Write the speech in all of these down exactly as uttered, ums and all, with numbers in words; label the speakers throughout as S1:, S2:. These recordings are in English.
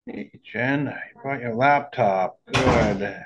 S1: Hey, Jen, you brought your laptop. Good.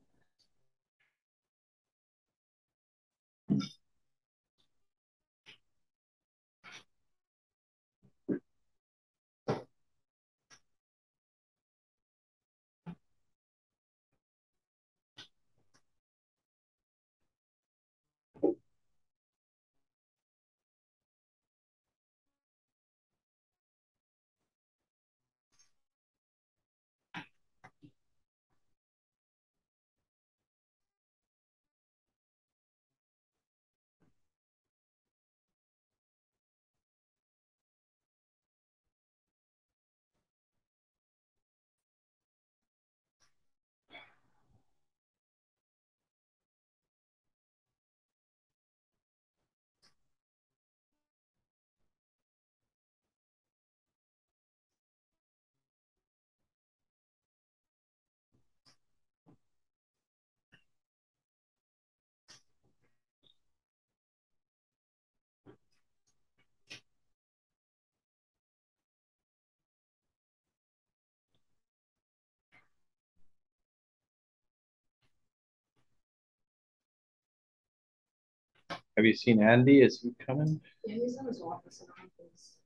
S1: Have you seen Andy? Is he coming?
S2: Yeah, he's in his office and office.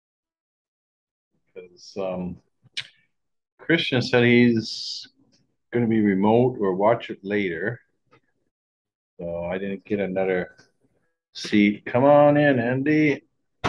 S1: Because um, Christian said he's going to be remote or watch it later. So I didn't get another seat. Come on in, Andy.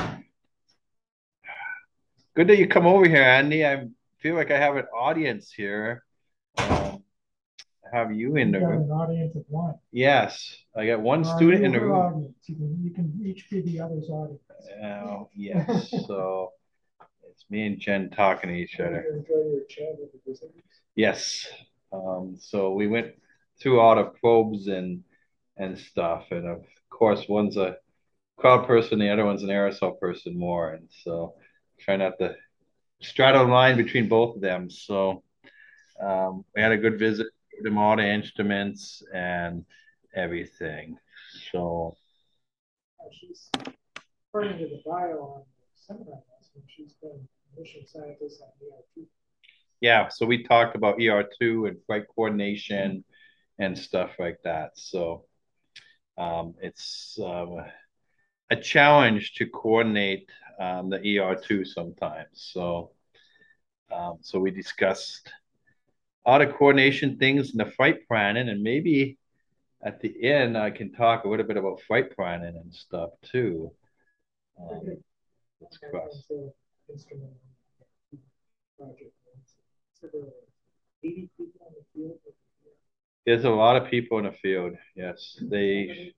S1: Good that you come over here, Andy. I feel like I have an audience here. Um, I have you in
S2: You
S1: the
S2: got
S1: room.
S2: an audience of one.
S1: Yes, I got one
S2: Or are
S1: student
S2: you
S1: in the
S2: her
S1: room.
S2: audience? You can, you can each be the other's audience.
S1: Uh, yes, so it's me and Jen talking to each
S2: You
S1: other.
S2: enjoy your chat with the visitors.
S1: Yes. Um, so we went through all the probes and and stuff, and of course, one's a crowd person, the other one's an aerosol person more, and so try not to straddle the line between both of them. So um, we had a good visit, showed them all the instruments and everything. So
S2: Uh, she's according to the bio on the seminar last one, she's been mission scientist on E R T.
S1: yeah, so we talked about E R two and flight coordination and stuff like that. So um, it's um, a challenge to coordinate um, the E R two sometimes. So, um, so we discussed all the coordination things in the flight planning, and maybe at the end I can talk a little bit about flight planning and stuff too. Um, let's cross.
S2: Instrument project. So there are eighty people on the field.
S1: There's a lot of people in the field. Yes, they.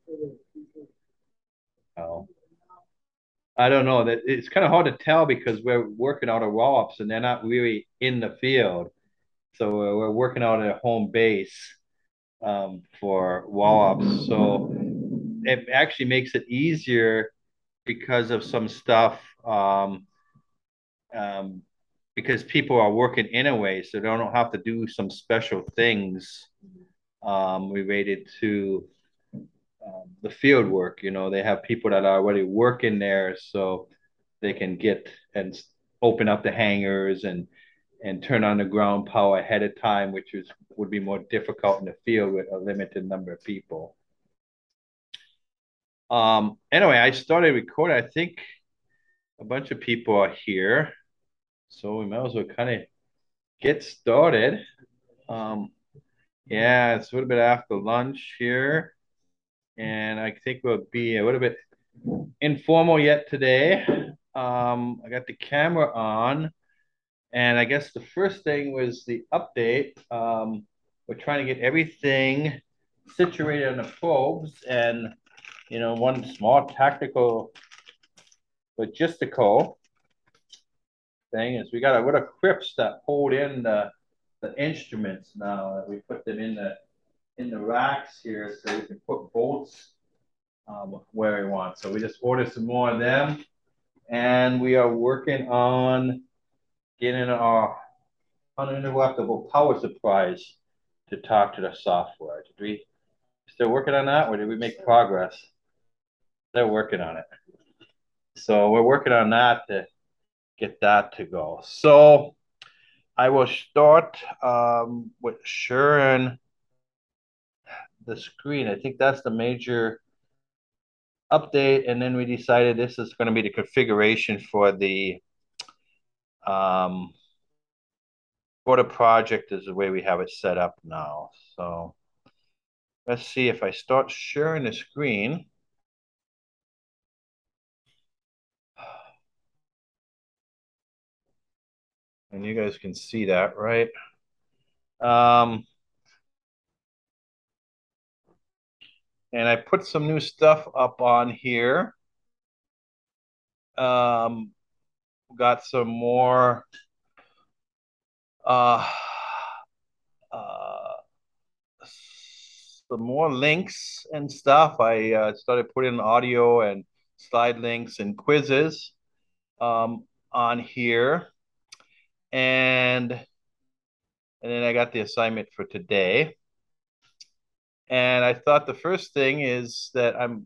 S1: Oh, I don't know that it's kind of hard to tell because we're working out of roll-ups and they're not really in the field. So we're, we're working out at a home base um, for wall-ups. So it actually makes it easier because of some stuff um, um, because people are working in a way, so they don't have to do some special things um, related to um, the field work. You know, they have people that are already working there, so they can get and open up the hangars and and turn on the ground power ahead of time, which is would be more difficult in the field with a limited number of people. Um, anyway, I started recording. I think a bunch of people are here, so we might as well kind of get started. Um, yeah, it's a little bit after lunch here, and I think we'll be a little bit informal yet today. Um, I got the camera on, and I guess the first thing was the update. Um, we're trying to get everything situated on the probes, and you know, one small tactical logistical thing is we got a little crypts that hold in the the instruments now that we put them in the in the racks here so we can put bolts um, where we want. So we just ordered some more of them, and we are working on getting our uninterruptible power supplies to talk to the software. Did we still working on that, or did we make progress? They're working on it. So we're working on that to get that to go. So I will start um, with sharing the screen. I think that's the major update. And then we decided this is going to be the configuration for the um, for the project is the way we have it set up now. So let's see if I start sharing the screen. And you guys can see that, right? Um, and I put some new stuff up on here. Um, got some more uh, uh, some more links and stuff. I uh, started putting audio and slide links and quizzes um, on here. And and then I got the assignment for today. And I thought the first thing is that I'm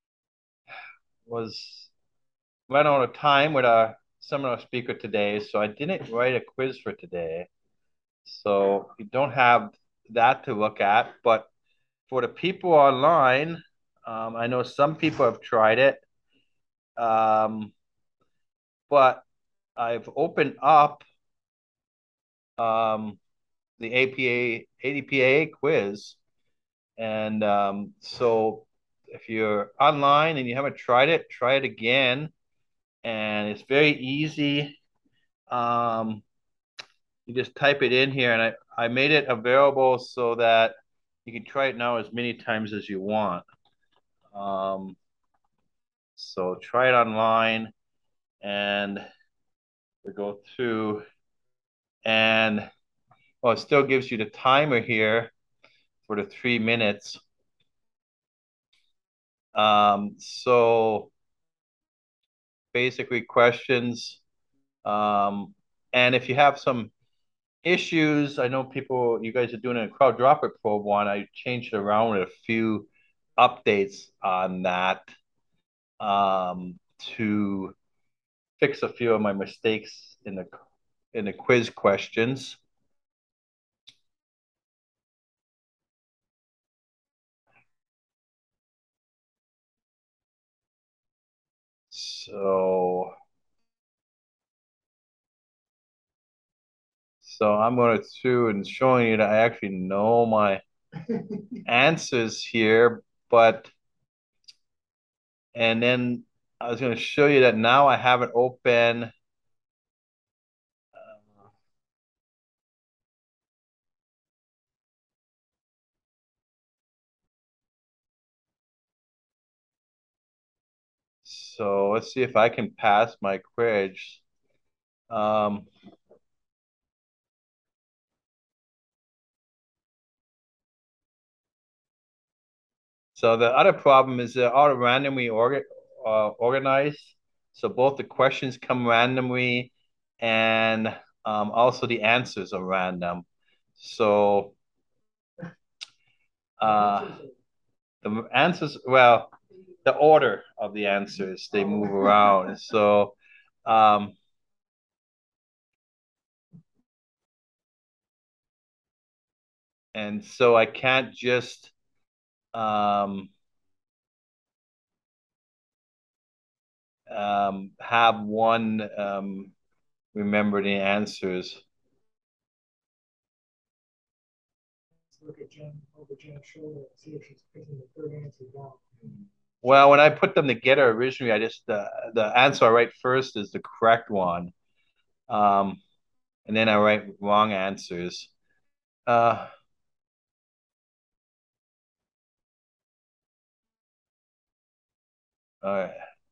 S1: was ran out of time with a seminar speaker today, so I didn't write a quiz for today. So you don't have that to look at, but for the people online, um, I know some people have tried it, um, but I've opened up um, the A P A A D P A quiz, and um, so if you're online and you haven't tried it, try it again, and it's very easy. Um, you just type it in here, and I I made it available so that you can try it now as many times as you want. Um, so try it online, and we go through, and well, it still gives you the timer here for the three minutes. Um, so basically questions. Um, and if you have some issues, I know people, you guys are doing a crowd dropper probe one. I changed it around with a few updates on that um, to fix a few of my mistakes in the in the quiz questions. So, so I'm going through and showing you that I actually know my answers here, but, and then I was going to show you that now I have it open. So let's see if I can pass my quiz. Um, so the other problem is they're all randomly orga uh, organized. So both the questions come randomly and um, also the answers are random. So uh, the answers, well, the order of the answers, they move around. So um, and so I can't just um, um, have one um, remember the answers.
S2: Let's look at Jen over Jen's shoulder and see if she's picking the third answer down.
S1: Well, when I put them together originally, I just the the answer I write first is the correct one, um, and then I write wrong answers. Uh, all right.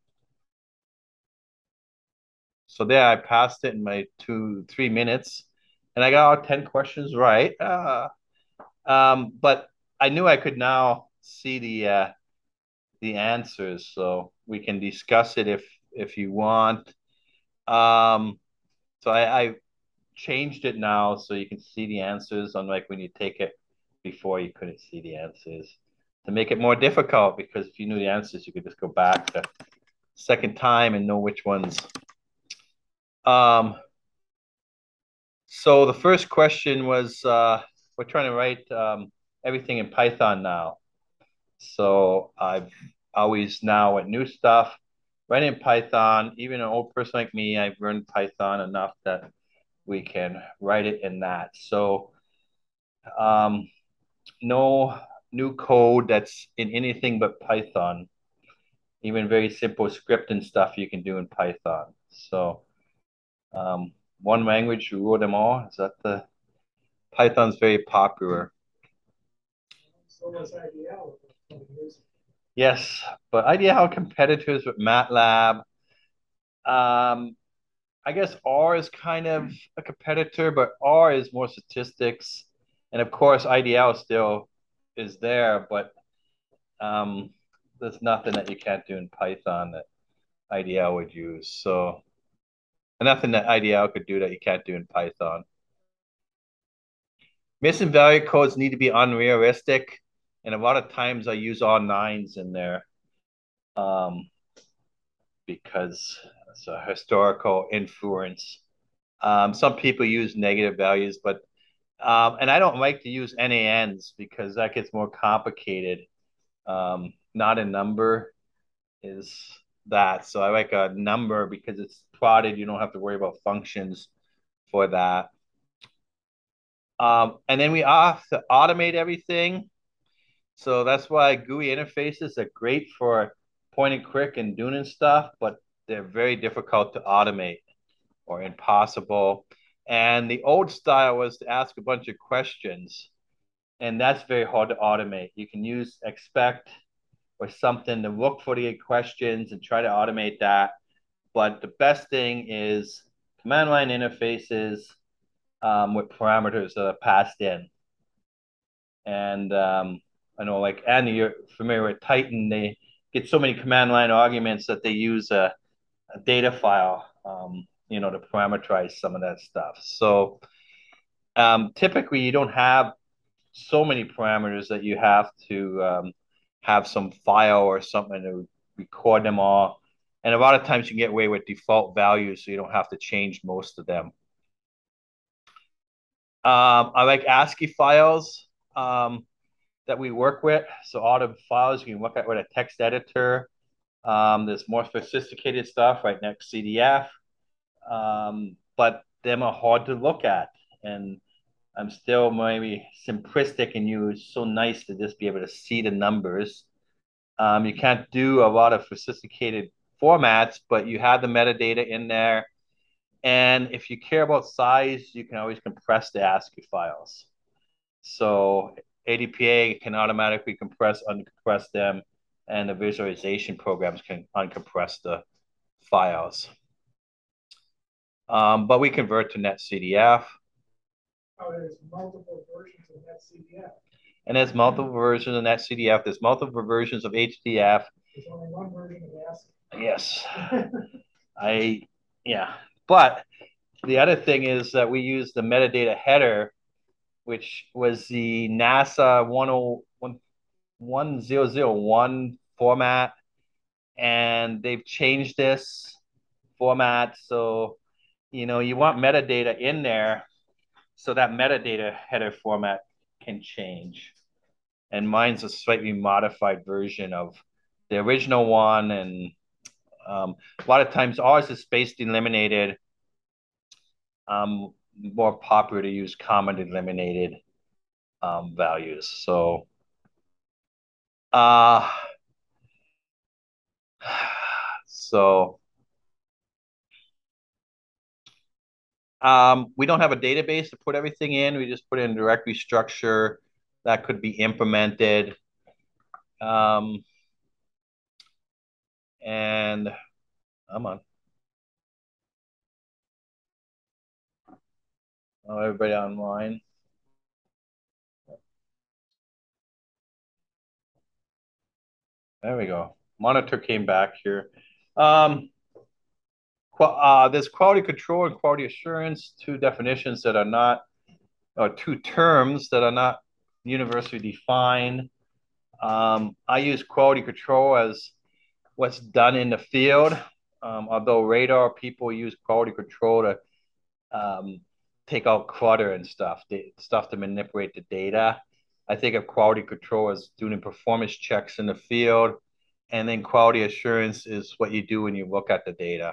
S1: So there, I passed it in my two three minutes, and I got all ten questions right. Uh, um, but I knew I could now see the uh, the answers, so we can discuss it if if you want. Um, so I, I changed it now so you can see the answers, unlike when you take it before you couldn't see the answers, to make it more difficult, because if you knew the answers, you could just go back the second time and know which ones. Um, So the first question was, uh, we're trying to write um, everything in Python now. So I've always now with new stuff, writing in Python. Even an old person like me, I've learned Python enough that we can write it in that. So um, no new code that's in anything but Python. Even very simple script and stuff you can do in Python. So um, one language rule them all. Is that the Python's very popular.
S2: So was I D L about twenty years ago.
S1: Yes, but idea how competitors with MATLAB. Um, I guess R is kind of a competitor, but R is more statistics, and of course I D L still is there, but um, there's nothing that you can't do in Python that I D L would use. So nothing that I D L could do that you can't do in Python. Missing value codes need to be unrealistic, and a lot of times I use all nines in there. Um, because it's a historical influence. Um, some people use negative values, but um, and I don't like to use N A Ns because that gets more complicated. Um, not a number is that. So I like a number because it's plotted. You don't have to worry about functions for that. Um, and then we have to automate everything. So that's why G U I interfaces are great for point and click and doing stuff, but they're very difficult to automate or impossible. And the old style was to ask a bunch of questions, and that's very hard to automate. You can use expect or something to look for the questions and try to automate that. But the best thing is command line interfaces um, with parameters that are passed in. And um, I know, like Andy, you're familiar with Titan. They get so many command line arguments that they use a, a data file, um, you know, to parameterize some of that stuff. So um, typically, you don't have so many parameters that you have to um, have some file or something to record them all. And a lot of times you can get away with default values, so you don't have to change most of them. Um, I like ASCII files. Um, that we work with. So all the files you can look at with a text editor. Um, there's more sophisticated stuff right next C D F, um, but them are hard to look at. And I'm still maybe simplistic and use so nice to just be able to see the numbers. Um, you can't do a lot of sophisticated formats, but you have the metadata in there. And if you care about size, you can always compress the ASCII files. So A D P A can automatically compress, uncompress them, and the visualization programs can uncompress the files. Um, but we convert to NetCDF.
S2: Oh, there's multiple versions of NetCDF.
S1: And there's multiple versions of NetCDF. There's multiple versions of H D F.
S2: There's only one version of ASCII.
S1: Yes. I, yeah. But the other thing is that we use the metadata header, which was the NASA one zero one format, and they've changed this format. So, you know, you want metadata in there so that metadata header format can change. And mine's a slightly modified version of the original one. And um, a lot of times ours is space delimited. Um, more popular to use comma delimited um, values. So, uh, so Um, we don't have a database to put everything in. We just put in directory structure that could be implemented. Um, and come on. Oh, everybody online. There we go. Monitor came back here. Um, uh, there's quality control and quality assurance, two definitions that are not, or two terms that are not universally defined. Um, I use quality control as what's done in the field. Um, although radar people use quality control to um, take out clutter and stuff, the stuff to manipulate the data. I think of quality control as doing performance checks in the field, and then quality assurance is what you do when you look at the data.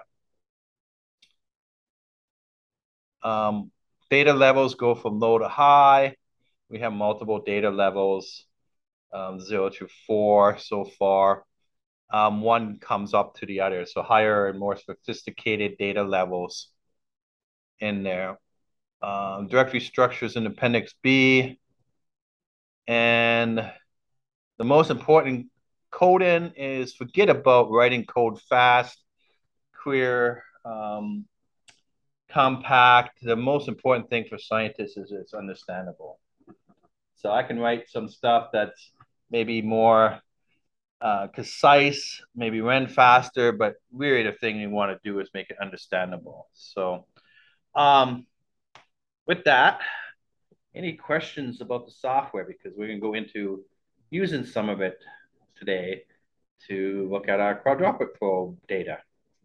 S1: Um, data levels go from low to high. We have multiple data levels, um, zero to four so far. Um, one comes up to the other, so higher and more sophisticated data levels in there. Um, directory structures in Appendix B. And the most important coding is forget about writing code fast, clear, um, compact. The most important thing for scientists is it's understandable. So I can write some stuff that's maybe more uh, concise, maybe run faster, but really the thing you want to do is make it understandable. So um, with that, any questions about the software? Because we're going to go into using some of it today to look at our quadruplet probe data.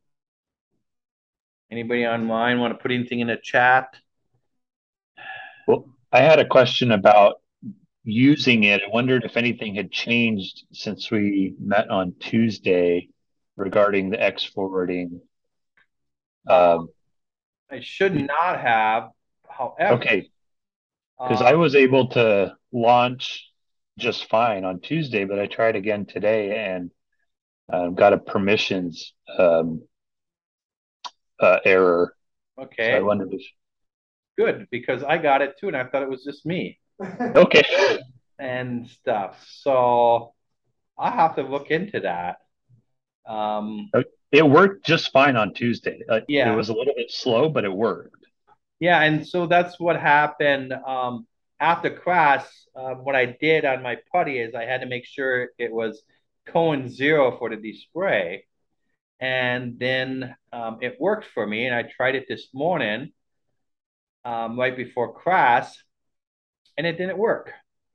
S1: Anybody online want to put anything in the chat?
S3: Well, I had a question about using it. I wondered if anything had changed since we met on Tuesday regarding the X forwarding. Um,
S1: I should not have. However,
S3: okay, because I
S1: um,
S3: was able to launch just fine on Tuesday, but I tried again today and uh, got a permissions um, uh, error. So I
S1: okay,
S3: wondered if.
S1: good, because I got it too, and I thought it was just me
S3: Okay.
S1: and stuff. So I have to look into that. Um,
S3: It worked just fine on Tuesday. Uh, it
S1: yeah,
S3: was a little bit slow, but it worked.
S1: yeah, and so that's what happened. Um, after class, uh, what I did on my putty is I had to make sure it was cone zero for the display, and then um, it worked for me. And I tried it this morning, um, right before class, and it didn't work.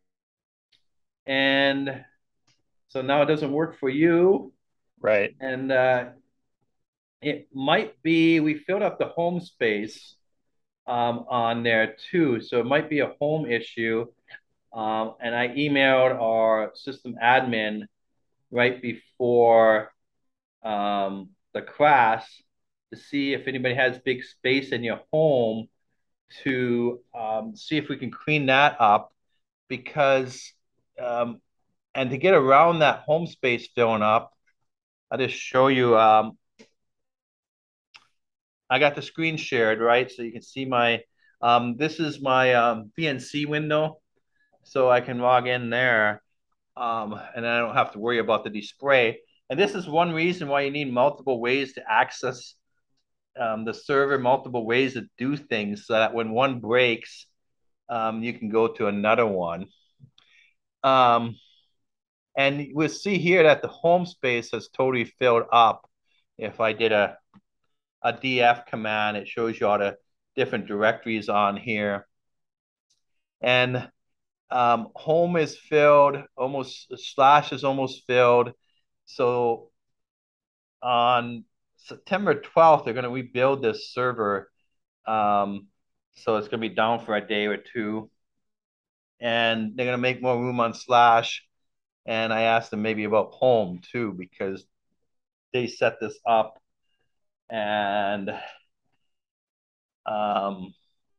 S1: And so now it doesn't work for you.
S3: Right.
S1: And uh, it might be we filled up the home space um, on there too. So it might be a home issue. Um, and I emailed our system admin right before um, the class to see if anybody has big space in your home to um, see if we can clean that up because um, and to get around that home space filling up, I'll just show you. Um, I got the screen shared, right? So you can see my, um, this is my um, V N C window. So I can log in there um, and I don't have to worry about the display. And this is one reason why you need multiple ways to access um, the server, multiple ways to do things so that when one breaks, um, you can go to another one. Um, and we'll see here that the home space has totally filled up. If I did a, a D F command, it shows you all the different directories on here. And um, home is filled, almost slash is almost filled. So on September twelfth, they're going to rebuild this server. Um, so it's going to be down for a day or two. And they're going to make more room on slash. And I asked them maybe about home too, because they set this up and um,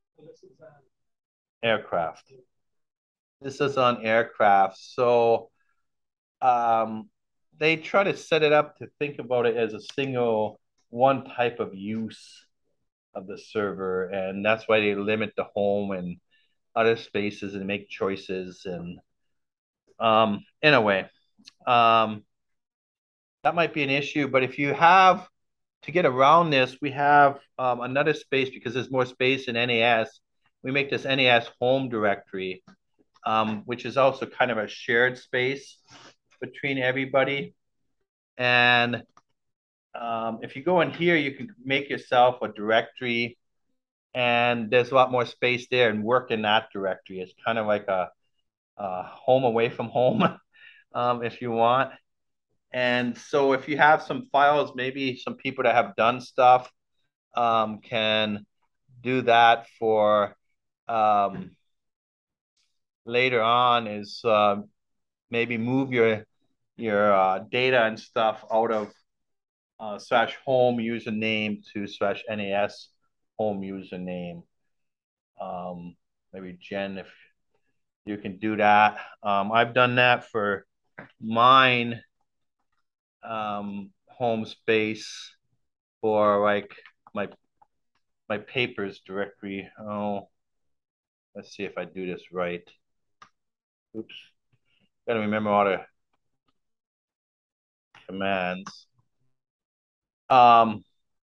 S1: aircraft. This is on aircraft. So um, they try to set it up to think about it as a single one type of use of the server. And that's why they limit the home and other spaces and make choices. And um, in a way, um, that might be an issue. But if you have to get around this, we have um, another space because there's more space in N A S. We make this N A S home directory, um, which is also kind of a shared space between everybody. And um, if you go in here, you can make yourself a directory and there's a lot more space there and work in that directory. It's kind of like a, a home away from home, um, if you want. And so if you have some files, maybe some people that have done stuff um, can do that for um, later on is uh, maybe move your your uh, data and stuff out of uh, slash home username to slash N A S home username. Um, maybe Jen, if you can do that. Um, I've done that for mine um, home space for like my my papers directory. Oh, let's see if I do this right. Oops. Gotta remember all the commands. Um,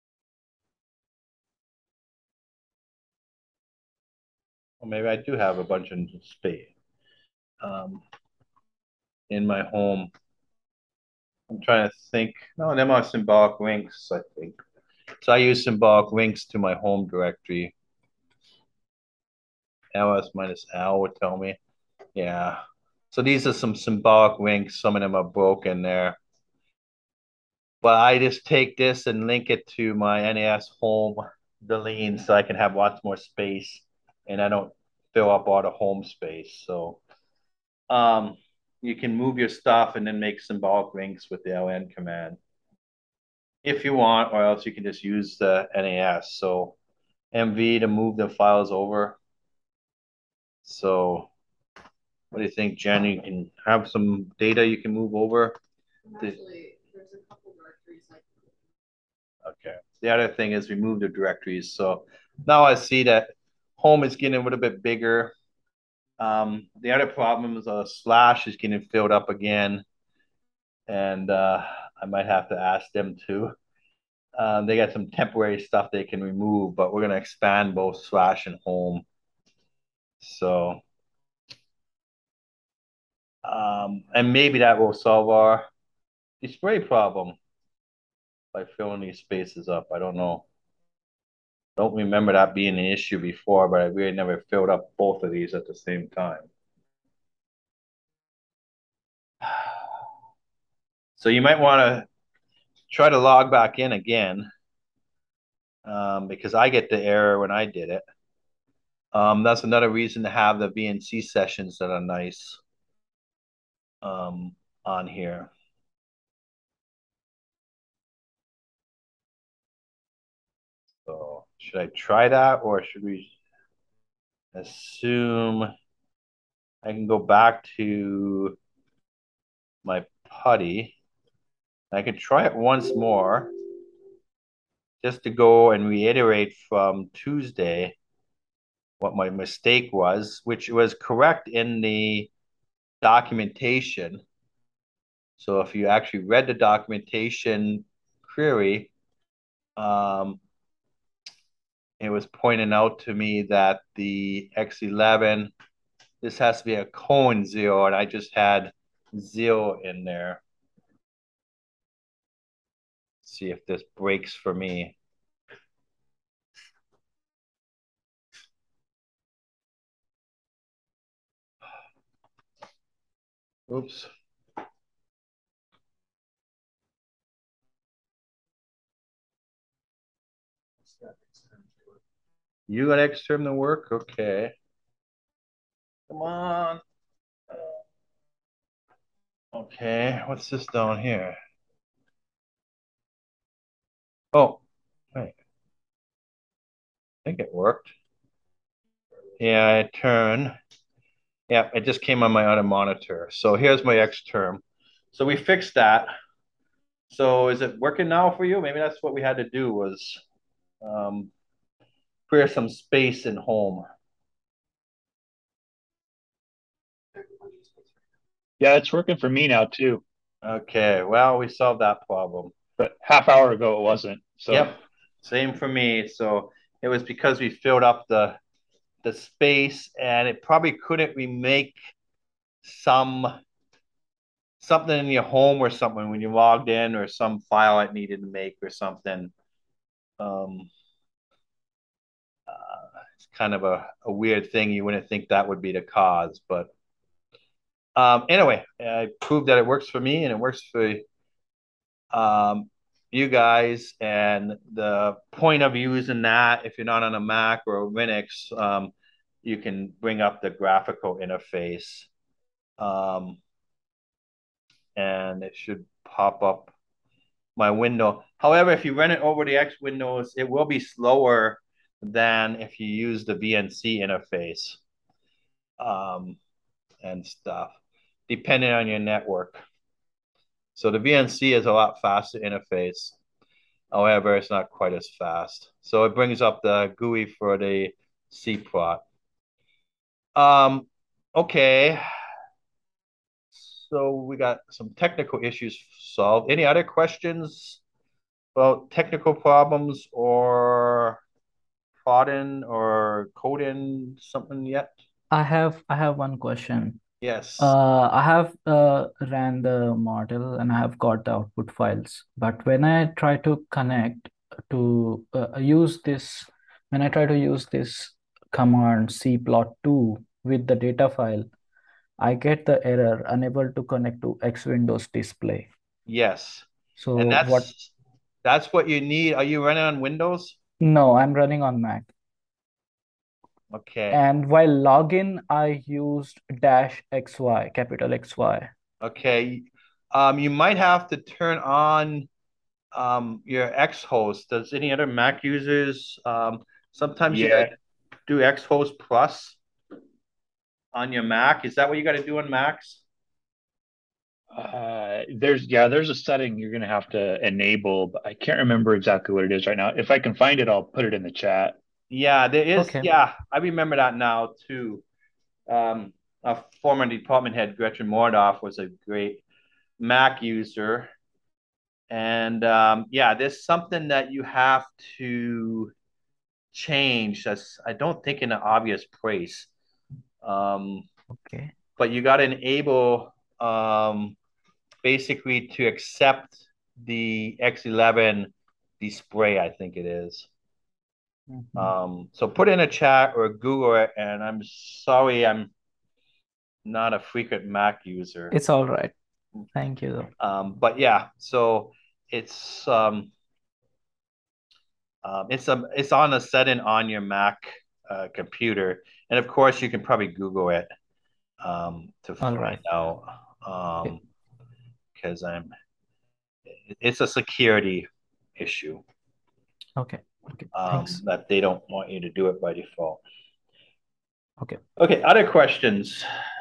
S1: well, maybe I do have a bunch of space um, in my home. I'm trying to think. No, them are symbolic links, I think. So I use symbolic links to my home directory. ls minus L would tell me. Yeah. So these are some symbolic links. Some of them are broken there. But I just take this and link it to my N A S home delete so I can have lots more space and I don't fill up all the home space. So um, you can move your stuff and then make symbolic links with the L N command if you want, or else you can just use the N A S. So M V to move the files over. So what do you think, Jen? You can have some data you can move over?
S4: Actually, there's a couple directories I can.
S1: Okay. The other thing is we move the directories. So now I see that home is getting a little bit bigger. Um, the other problem is a slash is getting filled up again. And uh, I might have to ask them to. Um, they got some temporary stuff they can remove, but we're going to expand both slash and home. So, um, and maybe that will solve our display problem by filling these spaces up. I don't know. Don't remember that being an issue before, but I really never filled up both of these at the same time. So you might want to try to log back in again um, because I get the error when I did it. Um, that's another reason to have the V N C sessions that are nice um, on here. So should I try that or should we assume I can go back to my putty? I can try it once more just to go and reiterate from Tuesday what my mistake was, which was correct in the documentation. So if you actually read the documentation query, um, it was pointing out to me that the X eleven, this has to be a colon zero, and I just had zero in there. Let's see if this breaks for me. Oops. You got Xterm to work? Okay. Come on. Okay, what's this down here? Oh, wait. I think it worked. Yeah, I turn. Yeah, it just came on my other monitor. So here's my Xterm. So we fixed that. So is it working now for you? Maybe that's what we had to do was um, clear some space in home.
S3: Yeah, it's working for me now too.
S1: Okay, well, we solved that problem.
S3: But half hour ago it wasn't. So
S1: Yep, same for me. So it was because we filled up the the space and it probably couldn't remake some something in your home or something when you logged in or some file it needed to make or something. Um, uh, it's kind of a, a weird thing. You wouldn't think that would be the cause, but um, anyway, I proved that it works for me and it works for um, you guys and the point of using that if you're not on a Mac or a Linux, um, you can bring up the graphical interface, um, and it should pop up my window. However, if you run it over the X Windows, it will be slower than if you use the V N C interface, um, and stuff, depending on your network. So the V N C is a lot faster interface. However, it's not quite as fast. So it brings up the G U I for the C plot. Um, okay. So we got some technical issues solved. Any other questions about technical problems or plotting or coding something yet?
S5: I have I have one question.
S1: Yes.
S5: Uh, I have uh, ran the model and I have got the output files. But when I try to connect to uh, use this, when I try to use this command cplot two with the data file, I get the error unable to connect to X Windows display.
S1: Yes. And
S5: So what?
S1: that's that's what you need. Are you running on Windows?
S5: No, I'm running on Mac.
S1: Okay.
S5: And while login, I used dash X Y, capital X Y.
S1: Okay. Um, you might have to turn on um your X host. Does any other Mac users um sometimes you
S3: Yeah.
S1: gotta do X host plus on your Mac? Is that what you gotta do on Macs?
S3: Uh, there's yeah, there's a setting you're gonna have to enable, but I can't remember exactly what it is right now. If I can find it, I'll put it in the chat.
S1: Yeah, there is.
S5: Okay.
S1: Yeah, I remember that now too. Um, a former department head, Gretchen Mordoff, was a great Mac user. And um, yeah, there's something that you have to change. That's, I don't think, in an obvious place. Um,
S5: Okay.
S1: but you got to enable um, basically to accept the X eleven display, I think it is.
S5: Mhm.
S1: Um, so put in a chat or Google it. And I'm sorry, I'm not a frequent Mac user.
S5: It's all right. Thank you, though.
S1: Um, but yeah, so it's um, um, it's a it's on a setting on your Mac uh, computer, and of course you can probably Google it um, to
S5: All
S1: find
S5: right.
S1: out
S5: Okay.
S1: um, because I'm it's a security issue
S5: Okay. Okay.
S1: um,
S5: Thanks.
S1: that they don't want you to do it by default.
S5: Okay.
S1: Okay, other questions?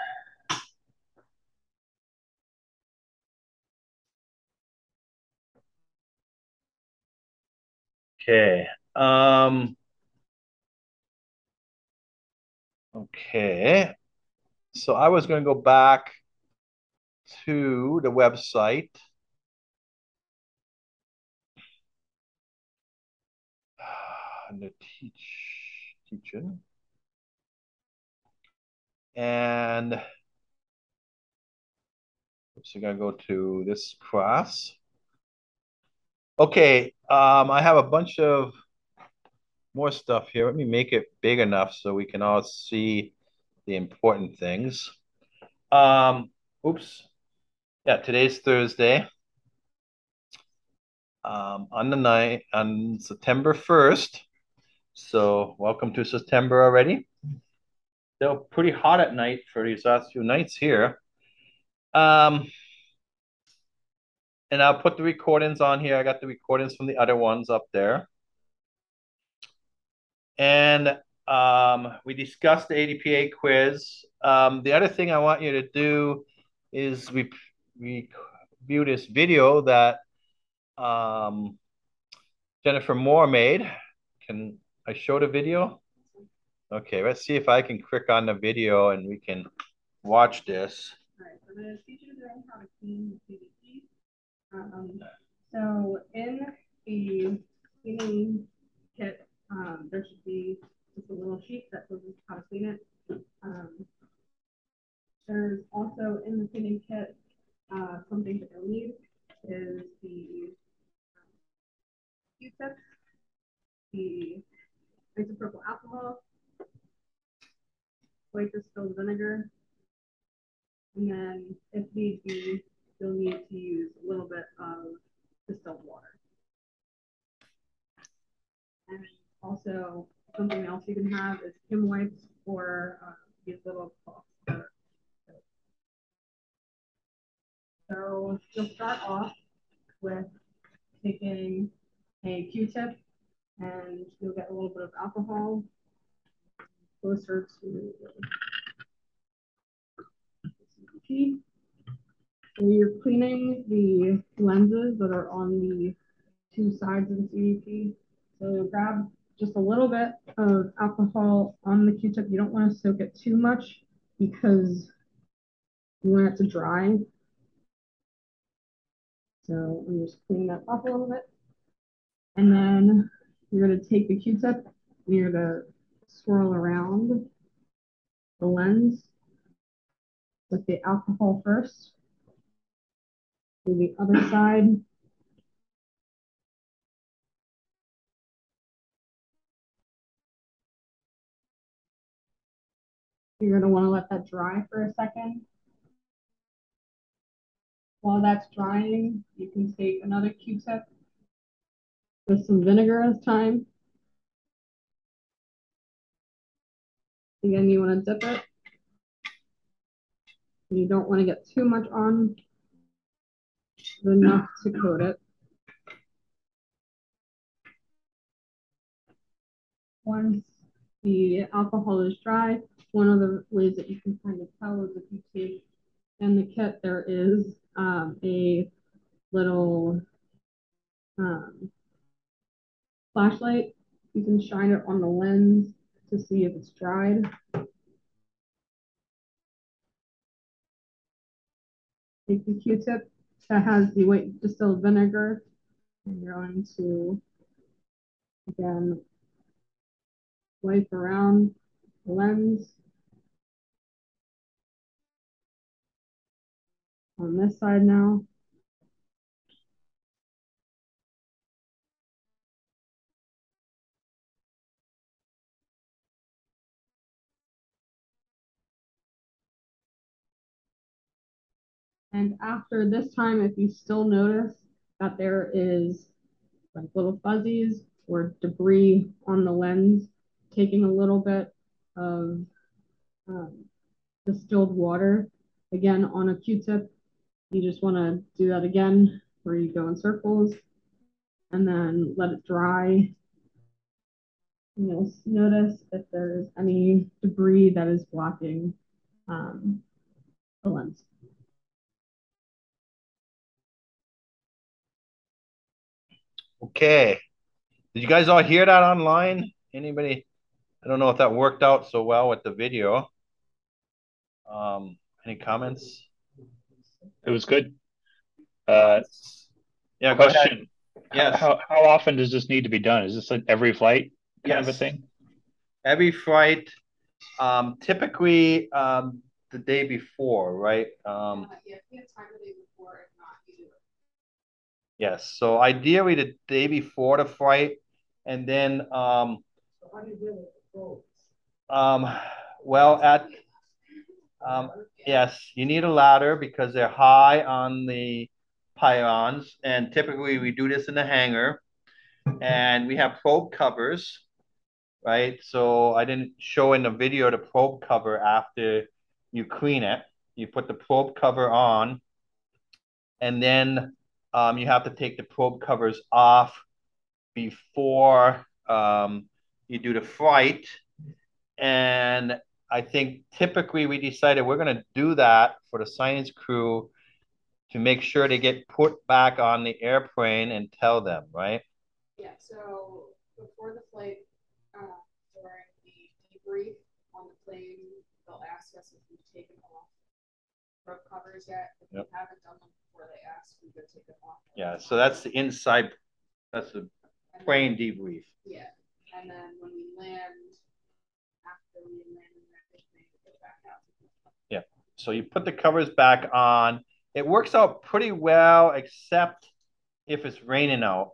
S1: Okay. Um, okay. So I was going to go back to the website. The teach teaching. And so you're gonna go to this class. Okay, um, I have a bunch of more stuff here. Let me make it big enough so we can all see the important things. Um, oops. Yeah, today's Thursday. Um, on the night on September first. So welcome to September already. Still pretty hot at night for these last few nights here. Um, and I'll put the recordings on here. I got the recordings from the other ones up there. And um, we discussed the A D P A quiz. Um, the other thing I want you to do is we review this video that um, Jennifer Moore made. Can I show the video? Okay, let's see if I can click on the video and we can watch this.
S4: All right, so I'm going to teach you to learn how to clean the P V C. Um, so in the cleaning kit, um, there should be just a little sheet that tells you how to clean it. Um, there's also in the cleaning kit uh, something that you'll need is the Q-tips, the isopropyl alcohol, white distilled vinegar, and then if need be, you'll need to use a little bit of distilled water. And also something else you can have is Kim wipes or uh, these little cloths. So you'll start off with taking a Q-tip and you'll get a little bit of alcohol closer to the C D P. So you're cleaning the lenses that are on the two sides of the C D P. So grab just a little bit of alcohol on the Q-tip. You don't want to soak it too much because you want it to dry. So I'm just cleaning that off a little bit. And then you're going to take the Q-tip and you're going to swirl around the lens with the alcohol first. To the other side. You're going to want to let that dry for a second. While that's drying, you can take another Q-tip with some vinegar this time. Again, you want to dip it. You don't want to get too much on, but enough to coat it. Once the alcohol is dry, one of the ways that you can kind of tell is if you take in the kit, there is um, a little um, flashlight. You can shine it on the lens to see if it's dried. Take the Q-tip that has the white distilled vinegar, and you're going to, again, wipe around the lens. On this side now. And after this time, if you still notice that there is like little fuzzies or debris on the lens, taking a little bit of um, distilled water, again on a Q-tip, you just want to do that again where you go in circles and then let it dry. And you'll notice if there's any debris that is blocking um, the lens.
S1: Okay. Did you guys all hear that online? Anybody? I don't know if that worked out so well with the video. Um, any comments?
S3: It was good. Uh,
S1: yeah, go
S3: question.
S1: ahead. Yes.
S3: How, how often does this need to be done? Is this like every flight kind
S1: yes.
S3: of a thing?
S1: Every flight, um, typically um, the day before, right? Um,
S4: yeah, if you have time the day before, if not, you do it.
S1: Yes. So ideally the day before the flight, and then um,
S2: So how do you deal with the folds?
S1: um, well at um, yes, you need a ladder because they're high on the pylons, and typically we do this in the hangar, and we have probe covers, right? So I didn't show in the video the probe cover after you clean it. You put the probe cover on, and then um, you have to take the probe covers off before um, you do the flight. And I think typically we decided we're going to do that for the science crew to make sure they get put back on the airplane and tell them, right?
S4: Yeah, so before the flight, uh, during the debrief on the plane, they'll ask us if we've taken off probe covers yet. If yep. we haven't done them before they ask, we go take them off.
S1: Yeah, so that's the inside, that's the and plane then, debrief.
S4: Yeah, and then when we land, after we land in that plane, we go back out.
S1: Yeah, so you put the covers back on. It works out pretty well, except if it's raining out.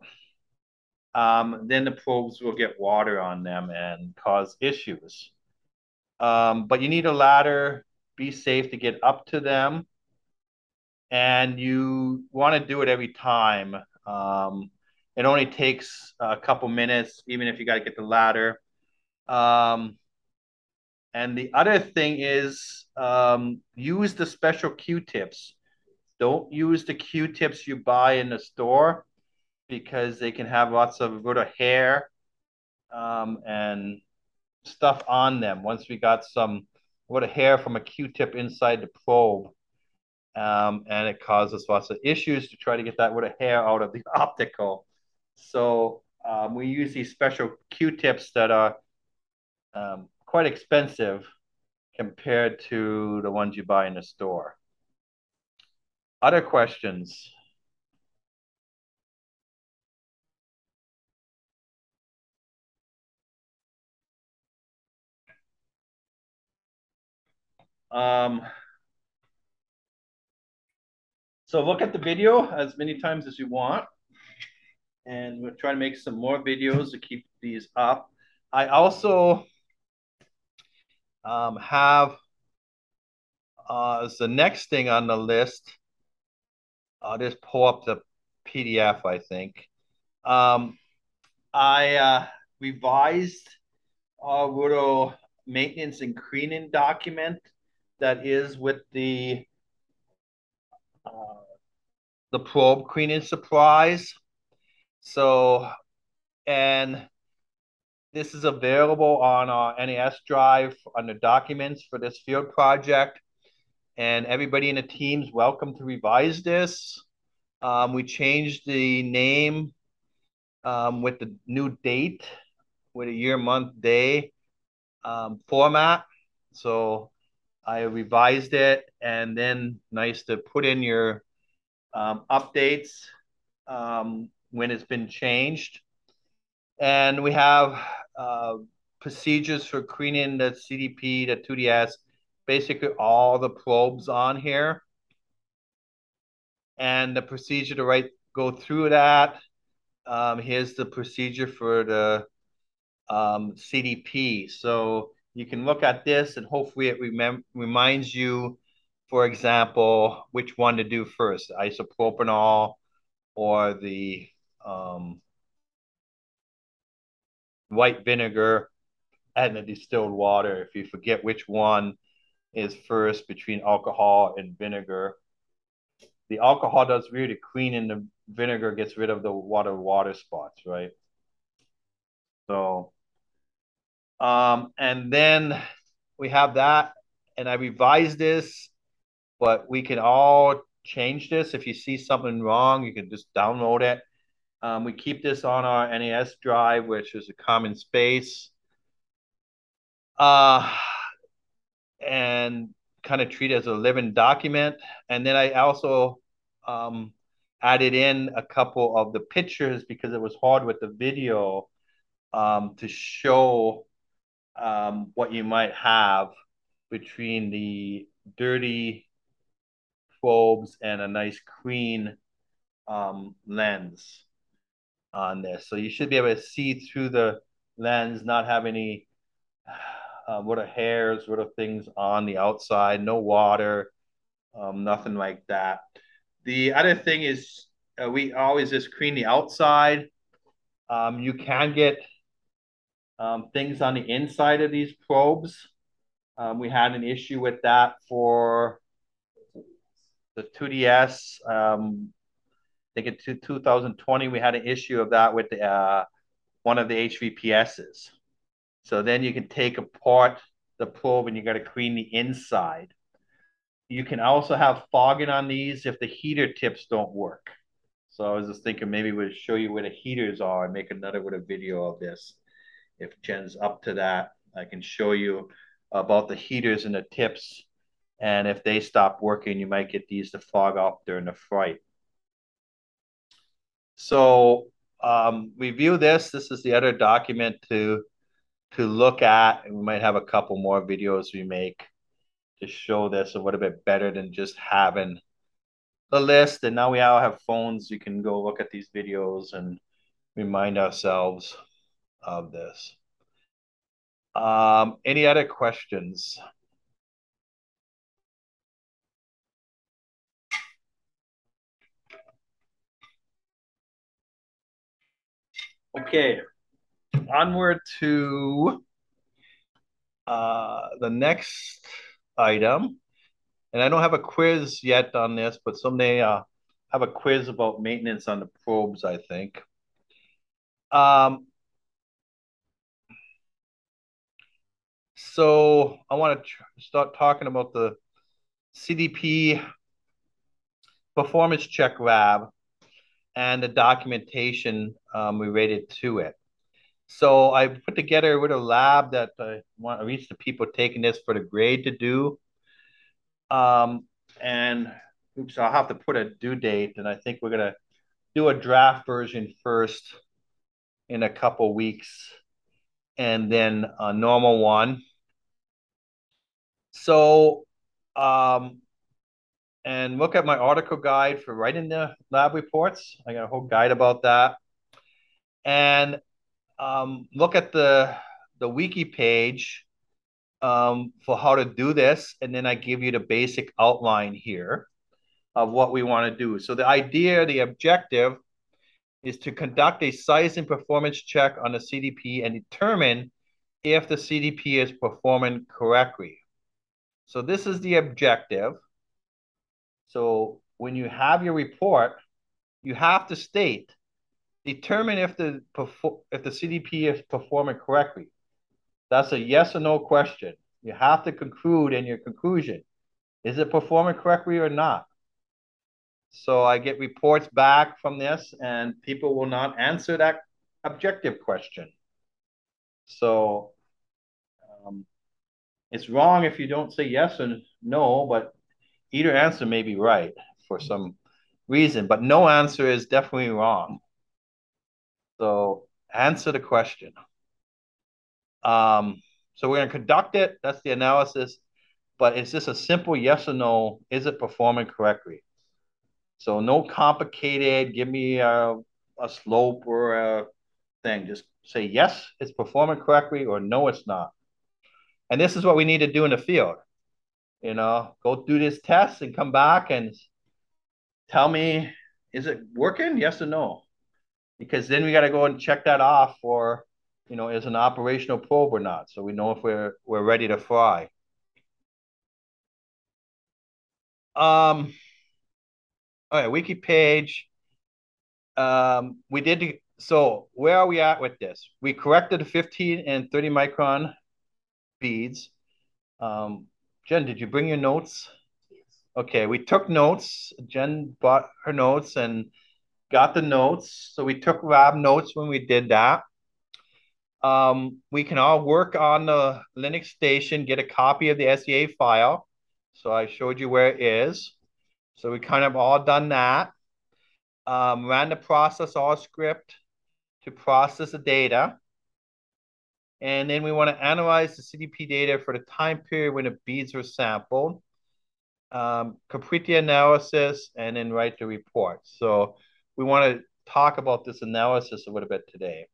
S1: Um, then the probes will get water on them and cause issues. Um, but you need a ladder, be safe to get up to them. And you want to do it every time. Um, It only takes a couple minutes, even if you got to get the ladder. Um, and the other thing is um, use the special Q-tips. Don't use the Q-tips you buy in the store because they can have lots of little hair um, and stuff on them. Once we got some little hair from a Q-tip inside the probe, um, and it causes lots of issues to try to get that little hair out of the optical. So um, we use these special Q-tips that are um, quite expensive compared to the ones you buy in the store. Other questions? Um, so look at the video as many times as you want. And we'll try to make some more videos to keep these up. I also um, have uh, as the next thing on the list, I'll just pull up the P D F, I think. Um, I uh, revised our little maintenance and cleaning document that is with the uh, the probe cleaning supplies. So, and this is available on our N A S drive under documents for this field project. And everybody in the team's welcome to revise this. Um, we changed the name um, with the new date, with a year, month, day um, format. So I revised it, and then nice to put in your um, updates um, when it's been changed. And we have uh, procedures for cleaning the C D P, the two D S, basically all the probes on here. And the procedure to write, go through that. Um, here's the procedure for the um, C D P. So you can look at this and hopefully it remem- reminds you, for example, which one to do first, isopropanol or the um, white vinegar and the distilled water. If you forget which one is first between alcohol and vinegar, the alcohol does really clean and the vinegar gets rid of the water water spots, right? So, um, and then we have that, and I revised this, but we can all change this. If you see something wrong, you can just download it. Um, we keep this on our N A S drive, which is a common space. Uh, and kind of treat it as a living document. And then I also um, added in a couple of the pictures because it was hard with the video um, to show um, what you might have between the dirty probes and a nice clean um, lens on this. So you should be able to see through the lens, not have any uh, little hairs, little things on the outside, no water, um, nothing like that. The other thing is uh, we always just clean the outside. Um, you can get um, things on the inside of these probes. Um, we had an issue with that for the two D S. Um, I think in two thousand twenty, we had an issue of that with the, uh, one of the H V P Ss. So then you can take apart the probe and you got to clean the inside. You can also have fogging on these if the heater tips don't work. So I was just thinking maybe we'd show you where the heaters are and make another with a video of this. If Jen's up to that, I can show you about the heaters and the tips. And if they stop working, you might get these to fog up during the flight. So um, review this. This is the other document to to look at, and we might have a couple more videos we make to show this a little bit better than just having the list. And now we all have phones. You can go look at these videos and remind ourselves of this. Um, any other questions? Okay, onward to uh, the next item. And I don't have a quiz yet on this, but someday uh have a quiz about maintenance on the probes, I think. Um, so I want to start talking about the C D P performance check lab and the documentation um, related to it. So I put together with a lab that I want to reach the people taking this for the grade to do. Um, and oops, I'll have to put a due date, and I think we're gonna do a draft version first in a couple weeks, and then a normal one. So, um, and look at my article guide for writing the lab reports. I got a whole guide about that. And um, look at the the wiki page um, for how to do this, and then I give you the basic outline here of what we want to do. So the idea, the objective is to conduct a size and performance check on the C D P and determine if the C D P is performing correctly. So this is the objective. So when you have your report, you have to state, determine if the if the C D P is performing correctly. That's a yes or no question. You have to conclude in your conclusion. Is it performing correctly or not? So I get reports back from this, and people will not answer that objective question. So um, it's wrong if you don't say yes or no, but either answer may be right for some reason, but no answer is definitely wrong. So answer the question. Um, so we're going to conduct it. That's the analysis. But it's just a simple yes or no. Is it performing correctly? So no complicated, give me a, a slope or a thing. Just say yes, it's performing correctly, or no, it's not. And this is what we need to do in the field. You know, go do this test and come back and tell me, is it working? Yes or no? Because then we got to go and check that off for, you know, is an operational probe or not. So we know if we're we're ready to fly. Um, all right, wiki page. Um, we did, so where are we at with this? We corrected the fifteen and thirty micron beads. Um, Jen, did you bring your notes? Yes. Okay, we took notes. Jen bought her notes and got the notes. So we took lab notes when we did that. Um, we can all work on the Linux station, get a copy of the S E A file. So I showed you where it is. So we kind of all done that. Um, ran the process all script to process the data. And then we want to analyze the C D P data for the time period when the beads were sampled, um, complete the analysis, and then write the report. So we want to talk about this analysis a little bit today.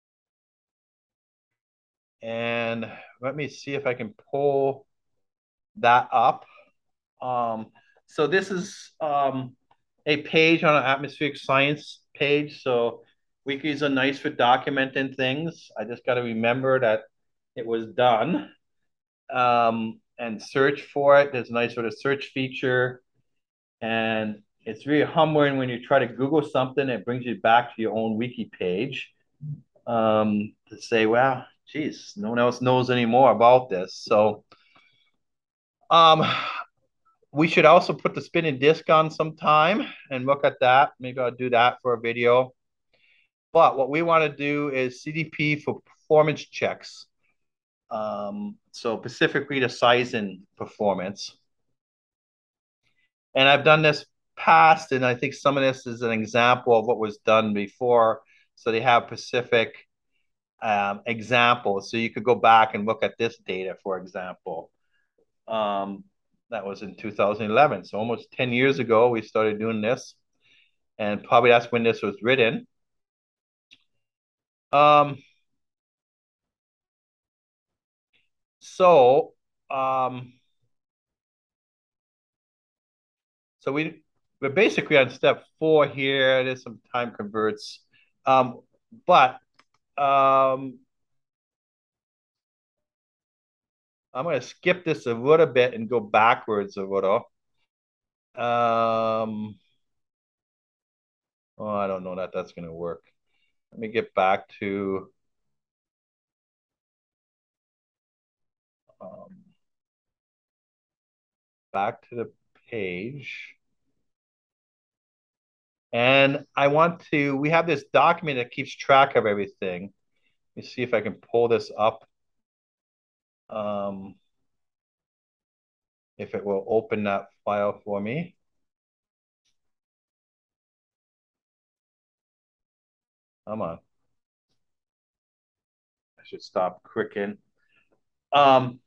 S1: And let me see if I can pull that up. Um, so this is um, a page on an atmospheric science page. So wikis are nice for documenting things. I just got to remember that it was done um, and search for it. There's a nice sort of search feature. And it's really humbling when you try to Google something, it brings you back to your own wiki page um, to say, well, geez, no one else knows any more about this. So um, we should also put the spinning disc on sometime and look at that. Maybe I'll do that for a video. But what we want to do is C D P for performance checks. Um, so specifically the size and performance. And I've done this past, and I think some of this is an example of what was done before. So they have specific um, examples. So you could go back and look at this data, for example. Um, that was in two thousand eleven. So almost ten years ago, we started doing this. And probably that's when this was written. Um, so, um, so we, we're basically on step four here. There's some time converts. Um, but Um, I'm going to skip this a little bit and go backwards a little. Um, oh, I don't know that that's going to work. Let me get back to um, back to the page. And I want to, we have this document that keeps track of everything. Let me see if I can pull this up. Um, if it will open that file for me. Come on. I should stop clicking. Um,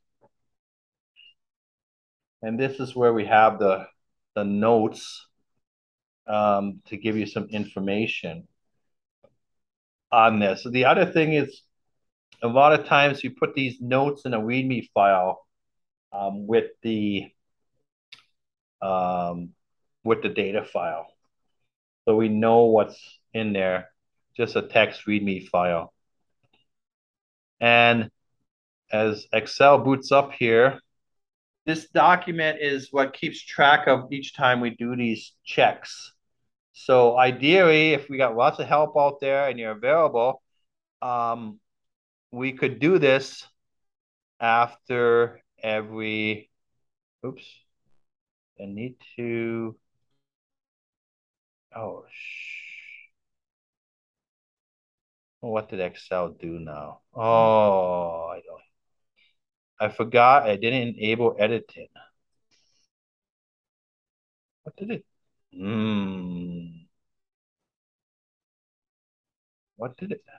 S1: and this is where we have the, the notes um, to give you some information on this. So the other thing is, a lot of times you put these notes in a README file um, with the um, with the data file, so we know what's in there. Just a text README file. And as Excel boots up here, this document is what keeps track of each time we do these checks. So ideally, if we got lots of help out there and you're available, um, we could do this after every, oops, I need to, oh, shh. What did Excel do now? Oh, I don't, I forgot I didn't enable editing. What did it? Hmm. What did it?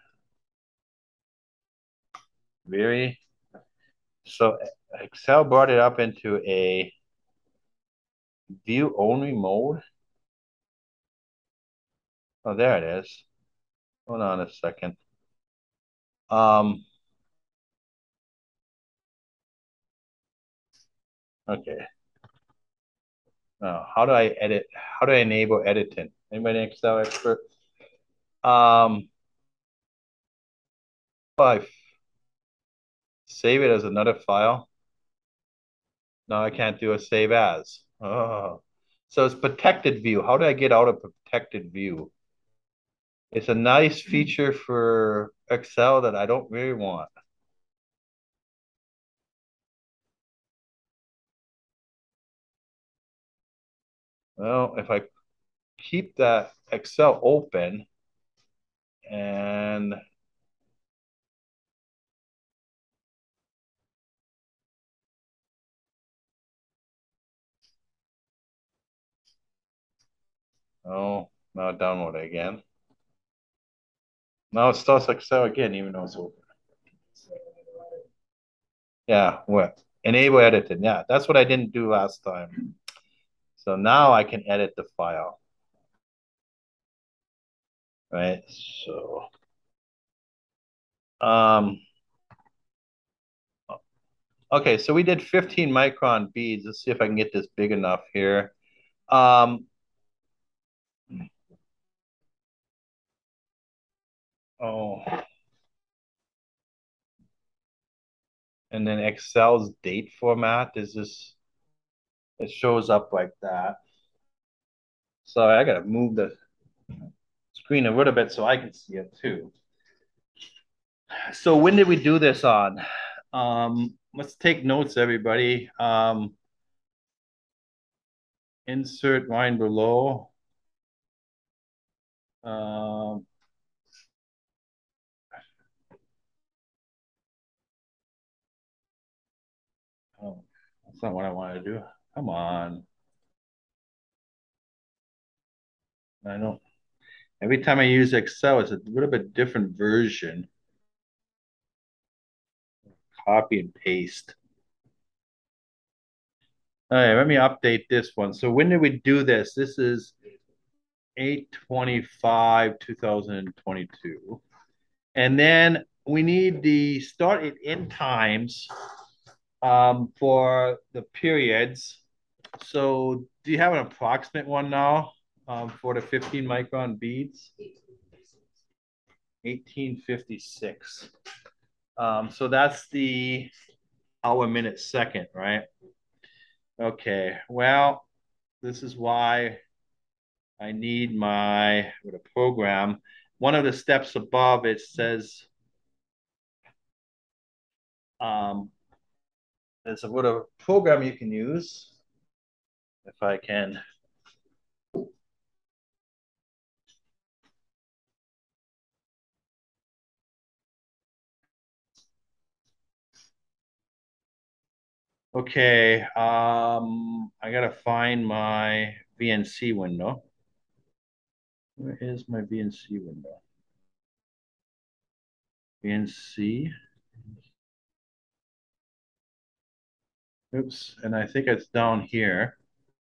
S1: Really? So Excel brought it up into a view only mode. Oh, there it is. Hold on a second. Um. Okay. Now, how do I edit? How do I enable editing? Anybody an Excel expert? Um. Five. Save it as another file. No, I can't do a save as. Oh. So it's protected view. How do I get out of protected view? It's a nice feature for Excel that I don't really want. Well, if I keep that Excel open and oh, now download it again. Now it starts Excel again, even though it's open. Yeah, what? Enable editing. Yeah, that's what I didn't do last time. So now I can edit the file. Right. So um okay, so we did fifteen micron beads. Let's see if I can get this big enough here. Um oh, and then Excel's date format is this, it shows up like that. So I gotta move the screen a little bit so I can see it too. So when did we do this on? Um, let's take notes, everybody. Um, insert line below. Um, oh, that's not what I want to do. Come on. I know. Every time I use Excel, it's a little bit different version. Copy and paste. All right, let me update this one. So when did we do this? This is eight twenty-five, two thousand twenty-two. And then we need the start and end times um, for the periods. So do you have an approximate one now um, for the fifteen micron beads? eighteen fifty-six. Um, so that's the hour, minute, second, right? Okay, well, this is why I need my with a program. One of the steps above it says um, there's a little program you can use. If I can. Okay, um, I gotta find my V N C window. Where is my V N C window? V N C. Oops, and I think it's down here.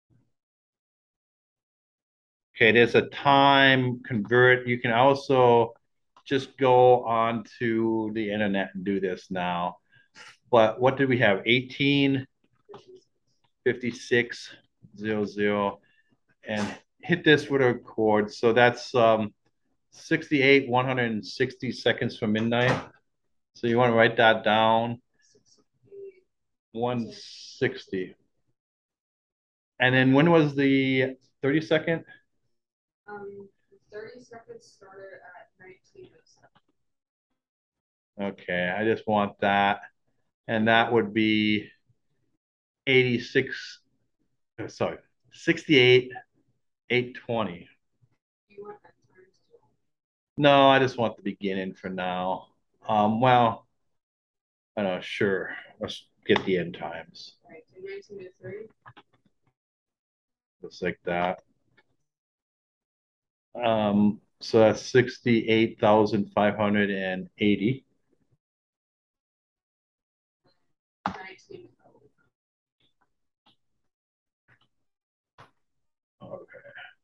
S1: Okay, there's a time convert. You can also just go onto the internet and do this now. But what did we have? eighteen fifty-six zero zero, and hit this with a chord. So that's um, sixty-eight one hundred sixty seconds from midnight. So you want to write that down. one sixty. And then when was the thirty second?
S4: Um, thirty seconds started at nineteen oh seven.
S1: Okay, I just want that. And that would be eighty-six, uh, sorry, sixty-eight eight twenty.
S4: Do you want that times two?
S1: No, I just want the beginning for now. Um, well, I don't know, sure. Let's get the end times.
S4: Right, so nineteen oh three.
S1: Just like that. Um, so that's sixty-eight thousand five hundred eighty.
S4: nineteen oh.
S1: Okay.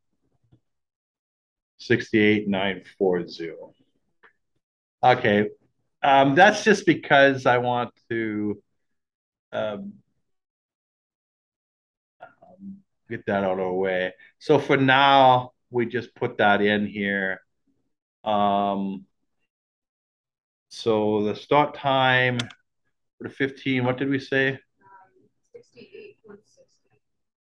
S1: sixty-eight nine forty. Okay. Um, that's just because I want to um, um, get that out of the way. So for now, we just put that in here. Um, so the start time for the fifteen, what did we say?
S4: Um, sixty-eight one sixty.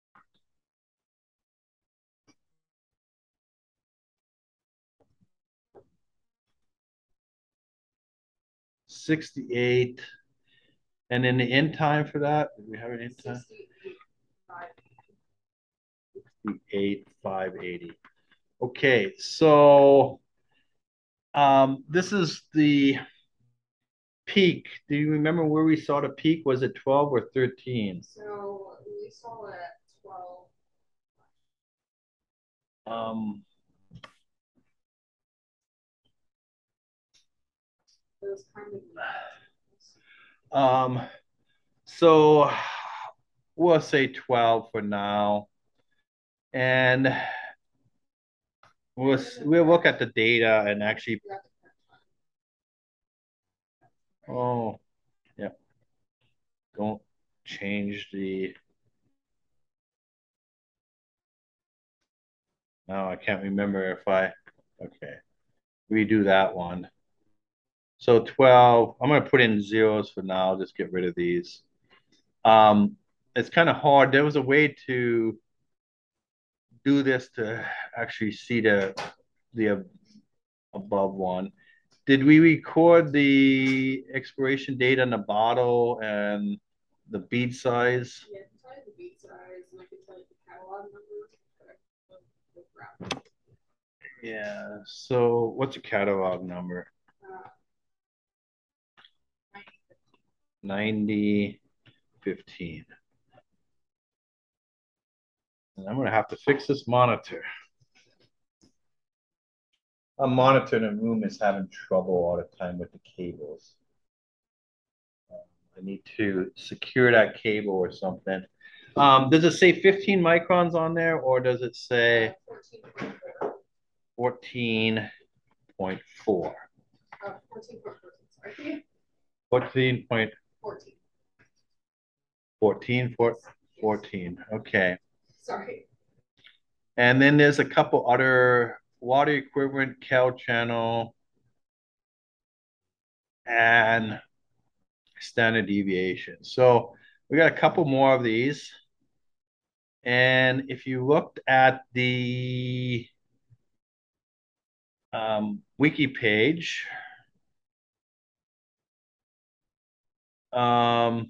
S1: sixty-eight. And then the end time for that? Did we have an end time?
S4: sixty-eight five eighty.
S1: sixty-eight five eighty. Okay, so um, this is the peak. Do you remember where we saw the peak? Was it twelve or thirteen?
S4: So we saw it at twelve.
S1: Um,
S4: Those kind of.
S1: um, so we'll say twelve for now. And we'll, we'll look at the data and actually, oh, yeah. Don't change the, no, I can't remember if I, okay. Redo that one. So twelve, I'm gonna put in zeros for now, just get rid of these. Um, it's kind of hard. There was a way to do this to actually see the the above one. Did we record the expiration date on the bottle and the bead size?
S4: Yeah, I can tell you the bead size and I can tell you the catalog number.
S1: Yeah. So what's your catalog number?
S4: Uh,
S1: ninety fifteen. And I'm gonna have to fix this monitor. A monitor in a room is having trouble all the time with the cables. Um, I need to secure that cable or something. Um, does it say fifteen microns on there, or does it say fourteen point four?
S4: Uh, fourteen point four, sorry.
S1: fourteen point
S4: fourteen.
S1: fourteen, fourteen, okay.
S4: Sorry.
S1: And then there's a couple other water equivalent, cal channel, and standard deviation. So we got a couple more of these. And if you looked at the um, wiki page, um,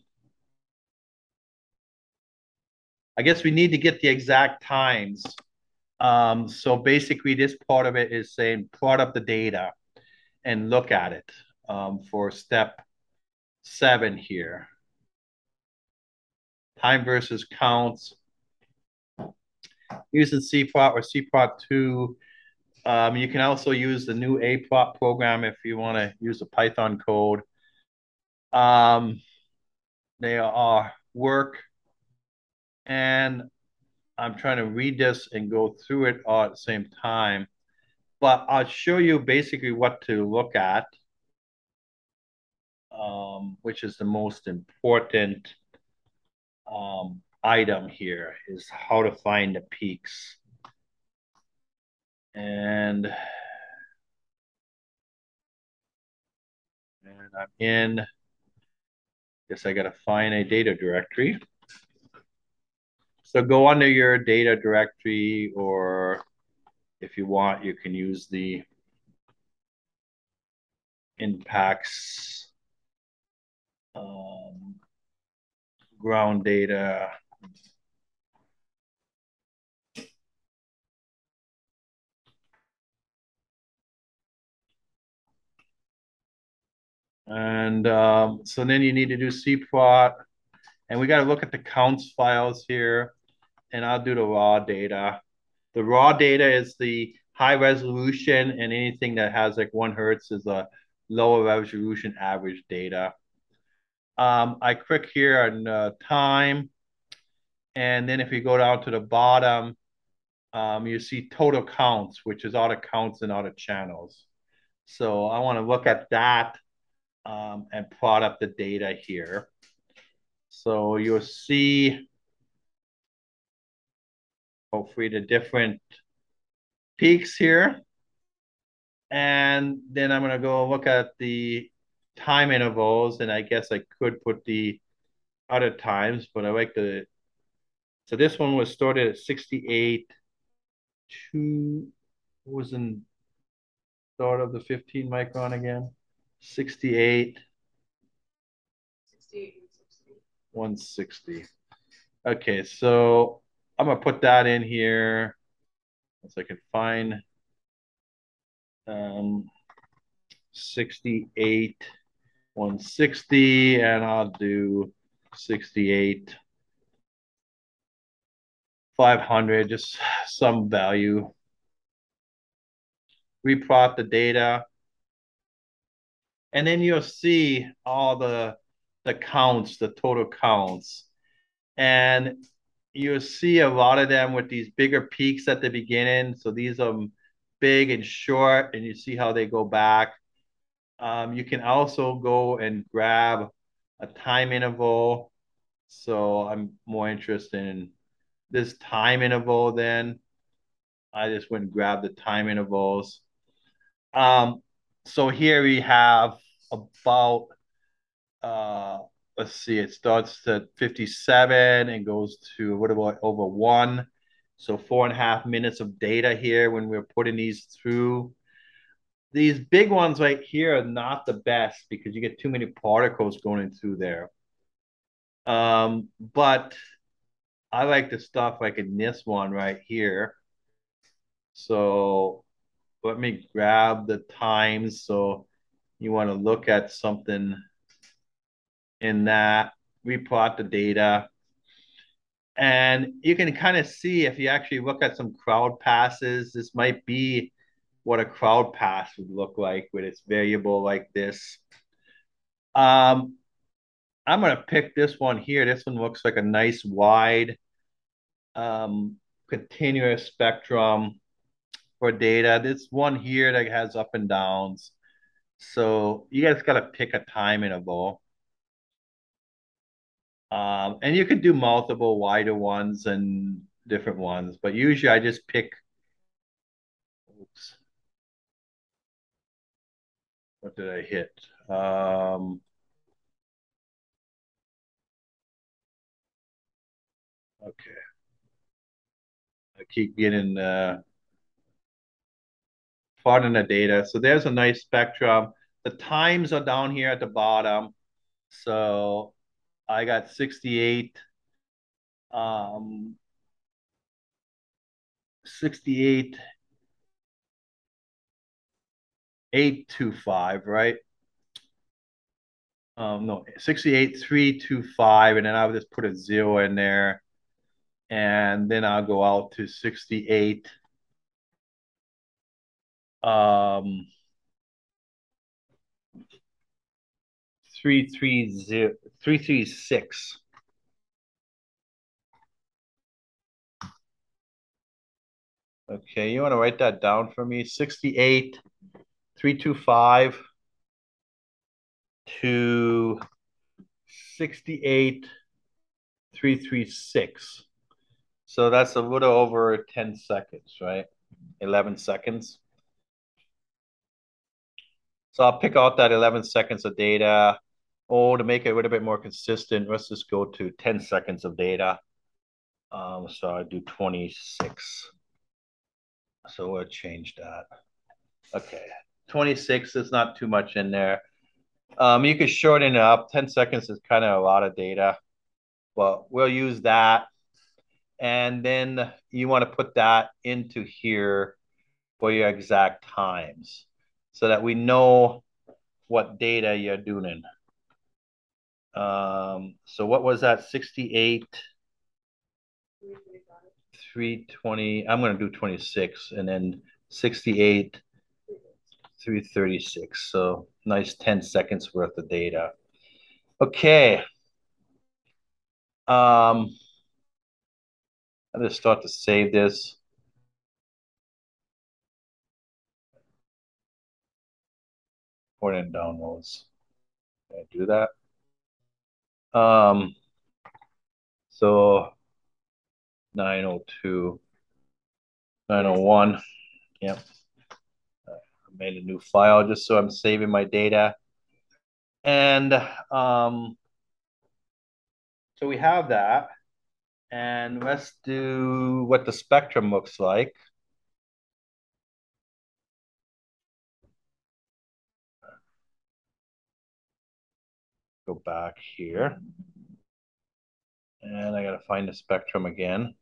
S1: I guess we need to get the exact times. Um, so basically, this part of it is saying plot up the data and look at it um, for step seven here. Time versus counts. Using C plot or C plot two. Um, you can also use the new A plot program if you want to use the Python code. Um, they are work, and I'm trying to read this and go through it all at the same time. But I'll show you basically what to look at, um, which is the most important um, item here, is how to find the peaks. And, and I'm in, guess I got to find a data directory. So go under your data directory, or if you want, you can use the impacts um, ground data. And um, so then you need to do C plot, and we got to look at the counts files here, and I'll do the raw data. The raw data is the high resolution, and anything that has like one hertz is a lower resolution average data. Um, I click here on uh, time, and then if you go down to the bottom, um, you see total counts, which is all the counts and all the channels. So I want to look at that um, and plot up the data here. So you'll see hopefully the different peaks here. And then I'm going to go look at the time intervals, and I guess I could put the other times, but I like the, so this one was started at sixty-eight, two was in start of the fifteen micron again, sixty-eight,
S4: sixty-eight,
S1: one sixty. Okay, so I'm gonna put that in here so I can find um, sixty-eight, one sixty, and I'll do sixty-eight, five hundred, just some value. Replot the data. And then you'll see all the, the counts, the total counts. And you'll see a lot of them with these bigger peaks at the beginning. So these are big and short, and you see how they go back. Um, you can also go and grab a time interval. So I'm more interested in this time interval then. I just went and grabbed the time intervals. Um, so here we have about, uh, let's see, it starts at fifty-seven and goes to, what about over one? So four and a half minutes of data here when we're putting these through. These big ones right here are not the best because you get too many particles going through there. Um, but I like the stuff like in this one right here. So let me grab the times. So you want to look at something in that, replot the data. And you can kind of see if you actually look at some crowd passes, this might be what a crowd pass would look like with its variable like this. Um, I'm going to pick this one here. This one looks like a nice wide um, continuous spectrum for data. This one here that has up and downs. So you guys got to pick a time interval. Um, and you could do multiple wider ones and different ones, but usually I just pick, oops, what did I hit? Um, okay. I keep getting uh, part in the data. So there's a nice spectrum. The times are down here at the bottom. So I got sixty-eight, um, sixty-eight, eight two five, right? Um, no, sixty-eight, three two five, and then I'll just put a zero in there. And then I'll go out to sixty-eight. Um, three three zero, three three six. Okay, you want to write that down for me? sixty-eight, three two five to sixty-eight, three three six. So that's a little over ten seconds, right? eleven seconds. So I'll pick out that eleven seconds of data. Oh, to make it a little bit more consistent, let's just go to ten seconds of data. Um, so I do twenty-six. So we'll change that. Okay, twenty-six is not too much in there. Um, you could shorten it up. ten seconds is kind of a lot of data, but we'll use that. And then you want to put that into here for your exact times so that we know what data you're doing. Um, so what was that? sixty-eight, three twenty. I'm going to do twenty-six, and then sixty-eight, three thirty-six. So nice ten seconds worth of data. Okay. Um, I'm going to start to save this. Put in downloads. Can I do that? Um, so nine oh two, nine oh one. Yep. I made a new file just so I'm saving my data. And um, so we have that. And let's do what the spectrum looks like. Go back here. And I got to find the spectrum again.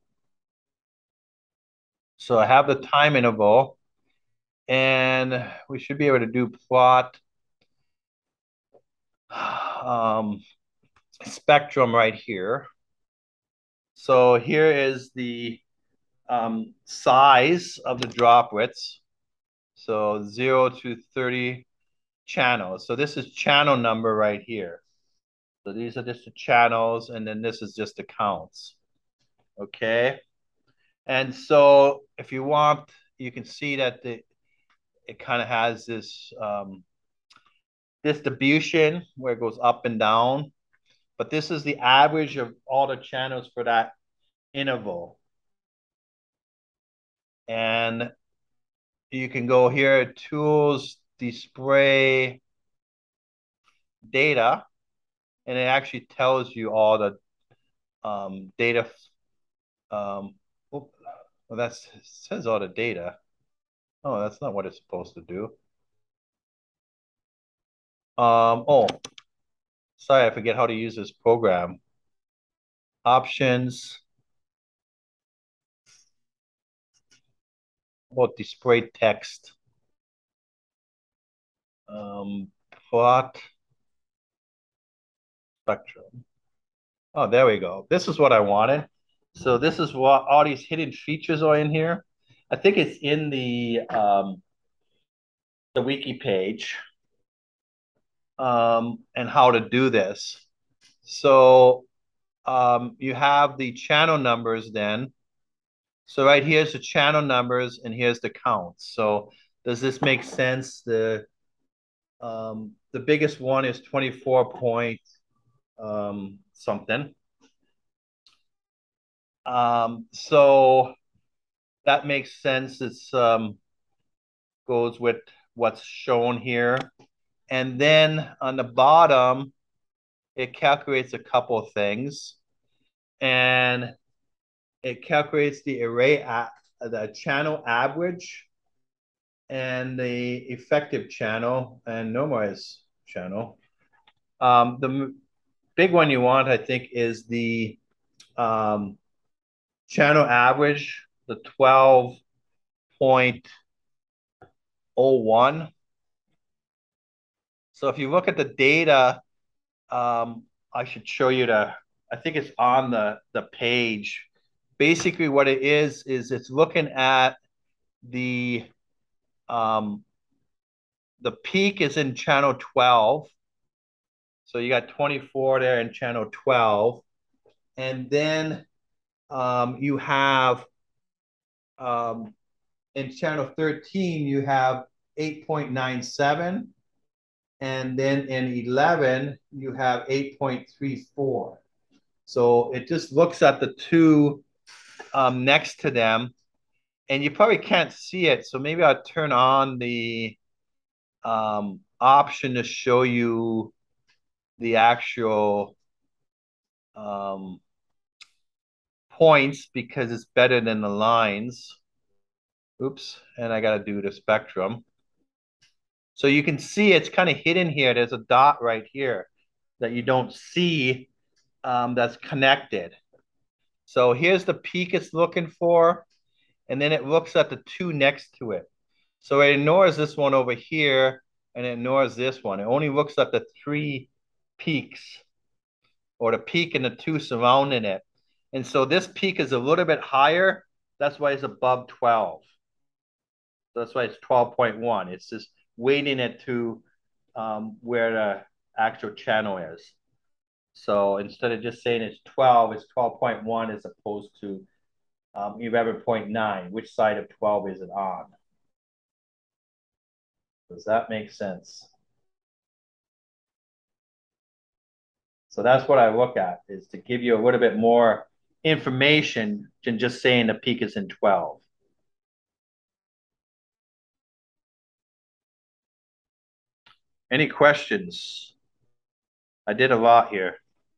S1: So I have the time interval. And we should be able to do plot um, spectrum right here. So here is the um, size of the droplets. So zero to thirty channels. So this is channel number right here. So these are just the channels, and then this is just the counts. Okay. And so if you want, you can see that the it kind of has this um, distribution where it goes up and down. But this is the average of all the channels for that interval. And you can go here, tools, display data, and it actually tells you all the um, data. Um, well, that says all the data. Oh, that's not what it's supposed to do. Um, oh, sorry, I forget how to use this program. Options. What display text? Um, plot spectrum. Oh, there we go. This is what I wanted. So this is what all these hidden features are in here. I think it's in the um, the wiki page um, and how to do this. So um, you have the channel numbers then. So right here's the channel numbers and here's the counts. So does this make sense? The um, the biggest one is twenty-four point um, something. Um, so that makes sense. It's um, goes with what's shown here. And then on the bottom, it calculates a couple of things. And it calculates the array, the channel average and the effective channel and normalized channel. Um, the big one you want, I think, is the um, channel average, the twelve point oh one. So if you look at the data, um, I should show you the, I think it's on the, the page. Basically what it is, is it's looking at the, um, the peak is in channel twelve. So you got twenty-four there in channel twelve. And then um, you have, um, in channel thirteen, you have eight point nine seven. And then in eleven, you have eight point three four. So it just looks at the two um, next to them. And you probably can't see it. So maybe I'll turn on the um, option to show you the actual um, points because it's better than the lines. Oops, and I got to do the spectrum. So you can see it's kind of hidden here. There's a dot right here that you don't see um, that's connected. So here's the peak it's looking for, and then it looks at the two next to it. So it ignores this one over here, and it ignores this one. It only looks at the three peaks, or the peak and the two surrounding it. And so this peak is a little bit higher. That's why it's above twelve. So that's why it's twelve point one. It's just weighting it to um, where the actual channel is. So instead of just saying it's twelve, it's twelve point one as opposed to um, eleven point nine. Which side of twelve is it on? Does that make sense? So that's what I look at, is to give you a little bit more information than just saying the peak is in twelve. Any questions? I did a lot here.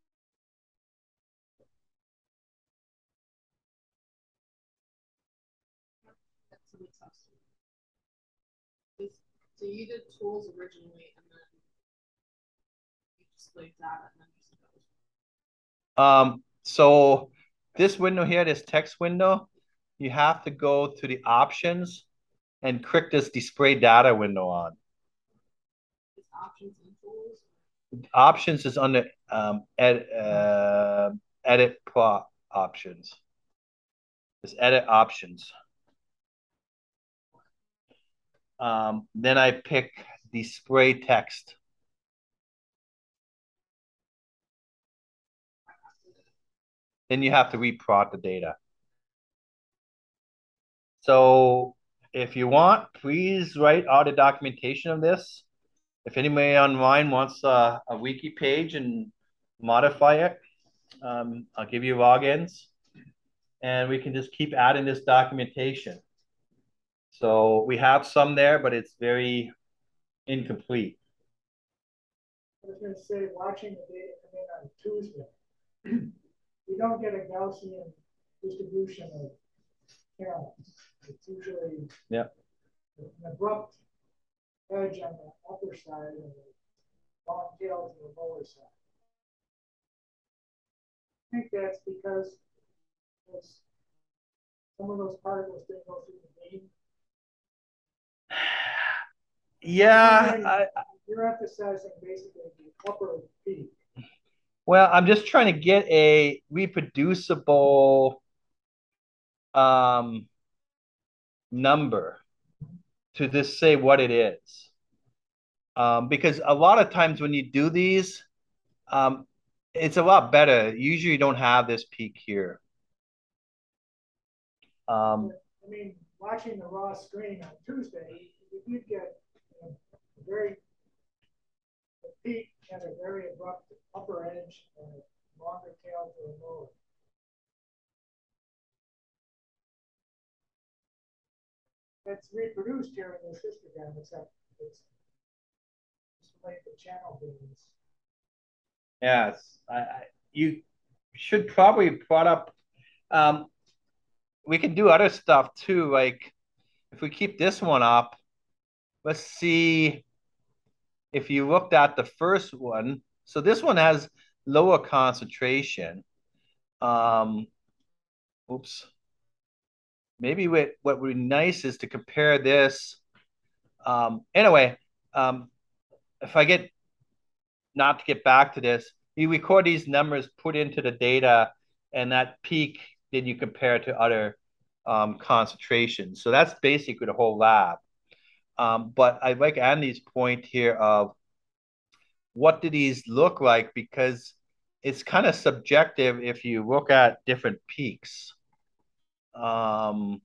S6: So you did tools originally, and then you displayed data, and then you
S1: Um, so this window here, this text window, you have to go to the options and click this display data window on.
S6: It's options and tools.
S1: Options is under um, ed, uh, edit plot options. It's edit options. Um, then I pick display text. Then you have to replot the data. So if you want, please write out a documentation of this. If anybody online wants a, a wiki page and modify it, um, I'll give you logins and we can just keep adding this documentation. So we have some there, but it's very incomplete.
S2: I was going to say, watching the data come in on Tuesday, you don't get a Gaussian distribution of channels. It's usually
S1: yeah.
S2: an abrupt edge on the upper side and a long tail to the lower side. I think that's because some of those particles didn't go through the vein.
S1: Yeah.
S2: You're,
S1: I,
S2: you're emphasizing basically the upper peak.
S1: Well, I'm just trying to get a reproducible um, number to just say what it is. Um, because a lot of times when you do these, um, it's a lot better. Usually you don't have this peak here. Um,
S2: I mean, watching the raw screen on Tuesday, you did get you know, a very the peak had a very abrupt upper edge and a longer tail to the lower. It's reproduced here in this histogram, except it's contemplate the channel beams.
S1: Yes, I, I you should probably plot up. Um, we can do other stuff too. Like if we keep this one up, let's see if you looked at the first one. So this one has lower concentration. Um, oops. Maybe what what would be nice is to compare this. Um, anyway, um, if I get not to get back to this, you record these numbers, put into the data, and that peak, then you compare it to other um, concentrations. So that's basically the whole lab. Um, but I like Andy's point here of what do these look like, because it's kind of subjective if you look at different peaks. Um,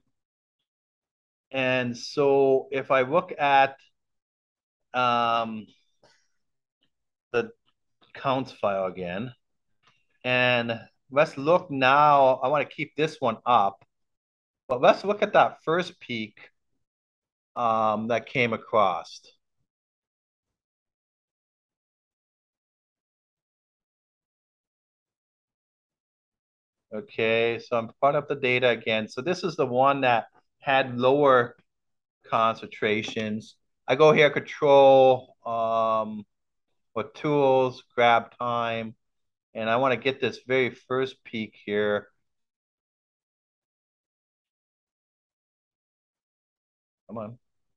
S1: and so if I look at um, the counts file again, and let's look now. I want to keep this one up, but let's look at that first peak um, that came across. Okay, so I'm putting up the data again. So this is the one that had lower concentrations. I go here, control um, with tools, grab time, and I want to get this very first peak here. Come on.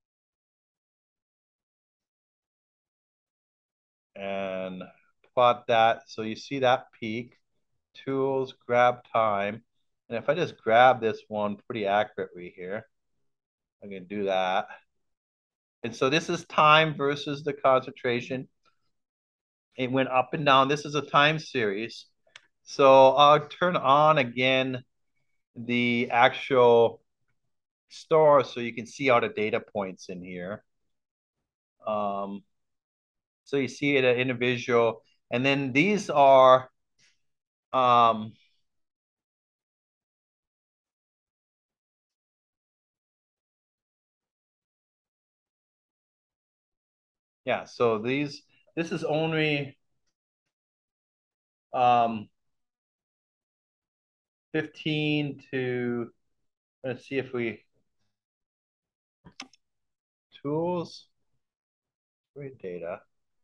S1: And plot that. So you see that peak, tools, grab time. And if I just grab this one pretty accurately here, I can do that. And so this is time versus the concentration. It went up and down. This is a time series. So I'll turn on again the actual store so you can see all the data points in here. Um, so you see it an individual. And then these are um, yeah, so these, this is only um, fifteen to, let's see if we, tools, great data.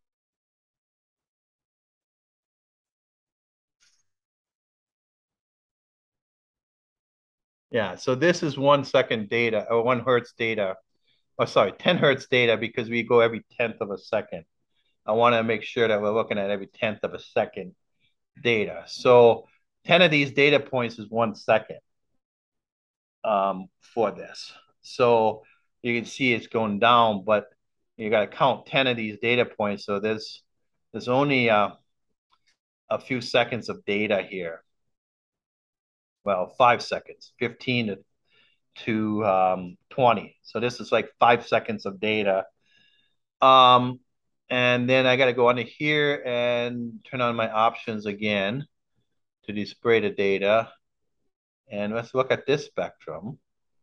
S1: Yeah, so this is one second data, or one hertz data. Oh, sorry, ten hertz data, because we go every tenth of a second. I want to make sure that we're looking at every tenth of a second data. So ten of these data points is one second um, for this. So you can see it's going down, but you got to count ten of these data points. So there's there's only uh, a few seconds of data here. Well, five seconds, fifteen to, to um, twenty. So this is like five seconds of data. Um, and then I got to go under here and turn on my options again to display the data. And let's look at this spectrum.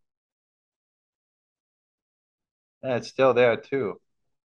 S1: And it's still there too.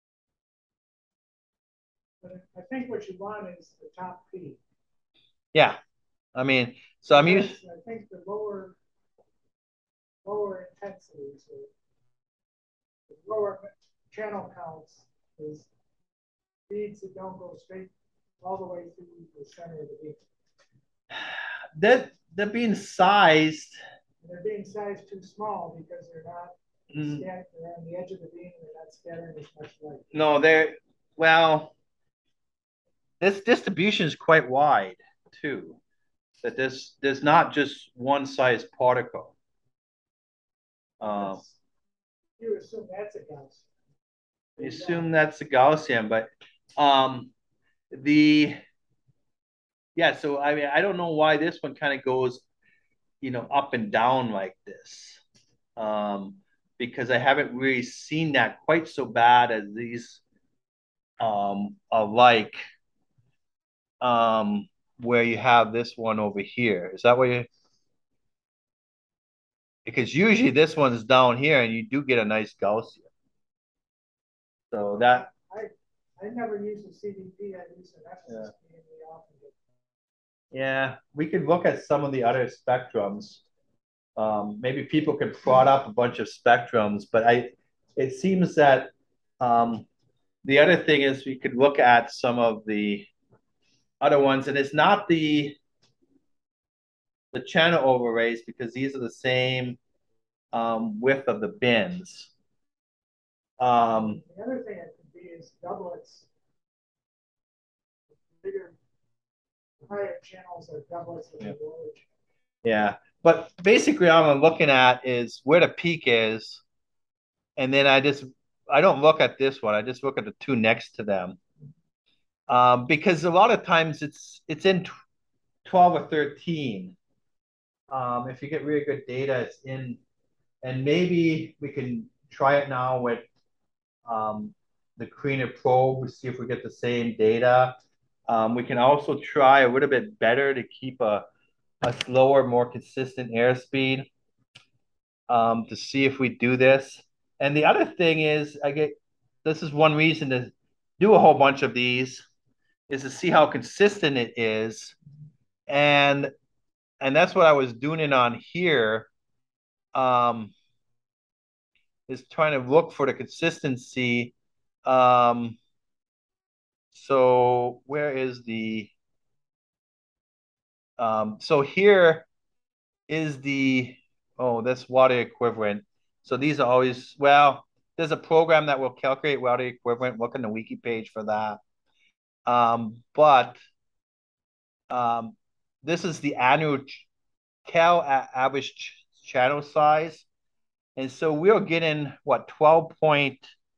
S2: But I think what you want is the top peak.
S1: Yeah. I mean, so I'm used.
S2: I think the lower, lower intensities, or the lower channel counts is beads that don't go straight all the way through the center of the beam.
S1: That they're being sized.
S2: And they're being sized too small because they're not
S1: Mm.
S2: scattered, they're on the edge of the beam and they're not scattering as much light.
S1: No, they're, well, this distribution is quite wide too. That there's there's not just one size particle. Um,
S2: You assume that's a Gaussian.
S1: I assume that's a Gaussian, but um, the yeah. So I mean, I don't know why this one kind of goes, you know, up and down like this, um, because I haven't really seen that quite so bad as these um, are like, um, where you have this one over here. Is that what you? Because usually this one's down here, and you do get a nice Gaussian. So that
S2: I, I never use the C D P, I use an F S
S1: Yeah.
S2: S P, and we often get.
S1: Yeah, we could look at some of the other spectrums. Um, maybe people could plot up a bunch of spectrums, but I, it seems that um, the other thing is we could look at some of the other ones, and it's not the the channel overlays because these are the same um, width of the bins. Um,
S2: The other thing it could be is doublets. Bigger, higher channels are doublets of the
S1: Yeah.
S2: lower channels.
S1: yeah, but basically, all I'm looking at is where the peak is, and then I just I don't look at this one. I just look at the two next to them, um, because a lot of times it's it's in twelve or thirteen. Um, if you get really good data, it's in, and maybe we can try it now with um, the Carina probe, see if we get the same data. Um, we can also try a little bit better to keep a, a slower, more consistent airspeed um, to see if we do this. And the other thing is, I get this is one reason to do a whole bunch of these is to see how consistent it is. And and that's what I was doing it on here. Um, is trying to look for the consistency. Um, so where is the um, so here is the oh that's water equivalent. So these are always well. There's a program that will calculate water equivalent. Look in the wiki page for that. Um, but um, this is the annual cal average ch channel size, and so we're getting what twelve point.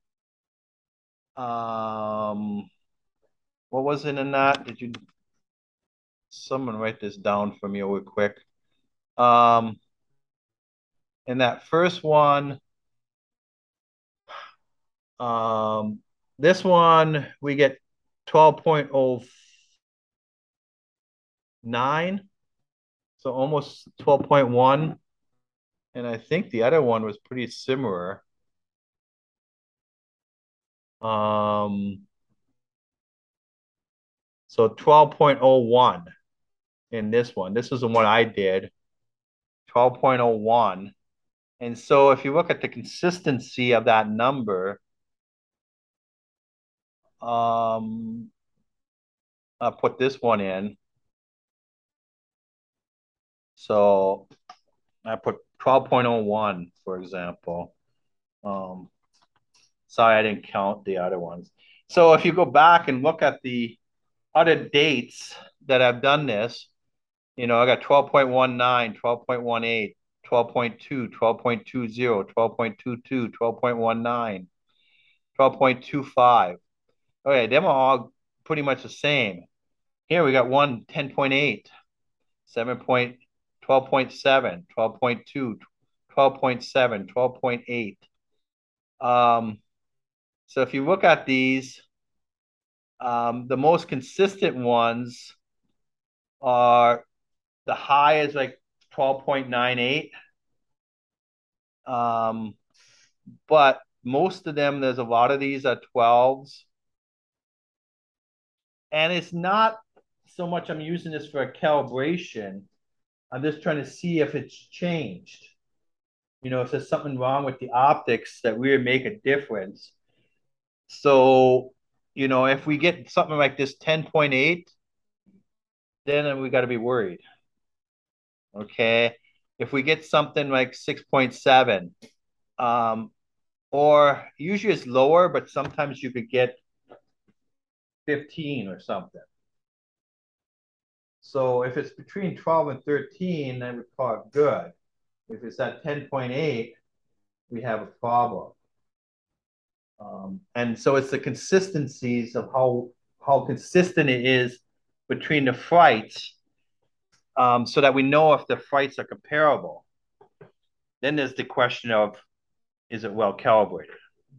S1: Um, what was it in that? Did you someone write this down for me real quick? Um, in that first one, um, this one we get twelve point oh nine, so almost twelve point one. And I think the other one was pretty similar. Um, so twelve point oh one in this one. This is the one I did, twelve point oh one. And so if you look at the consistency of that number, um, I'll put this one in. So I put twelve point oh one, for example. Um, sorry, I didn't count the other ones. So if you go back and look at the other dates that I've done this, you know, I got twelve point one nine, twelve point one eight, twelve point two, twelve point two zero, twelve point two two, twelve point one nine, twelve point two five. Okay, them are all pretty much the same. Here we got one ten point eight, seven point, twelve point seven, twelve point two, twelve point seven, twelve point eight. Um, so if you look at these, um, the most consistent ones are the high is like twelve point nine eight. Um, but most of them, there's a lot of these are twelves. And it's not so much I'm using this for a calibration. I'm just trying to see if it's changed. You know, if there's something wrong with the optics that really make a difference. So, you know, if we get something like this ten point eight, then we got to be worried. Okay. If we get something like six point seven, um, or usually it's lower, but sometimes you could get fifteen or something. So if it's between twelve and thirteen, then we call it good. If it's at ten point eight, we have a problem. Um, and so it's the consistencies of how how consistent it is between the flights, um, so that we know if the flights are comparable. Then there's the question of, is it well calibrated?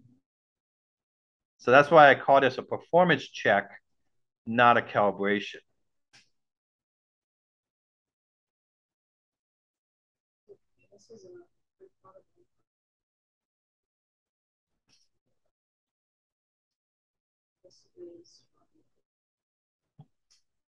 S1: So that's why I call this a performance check, not a calibration.
S6: This is a good part of it. This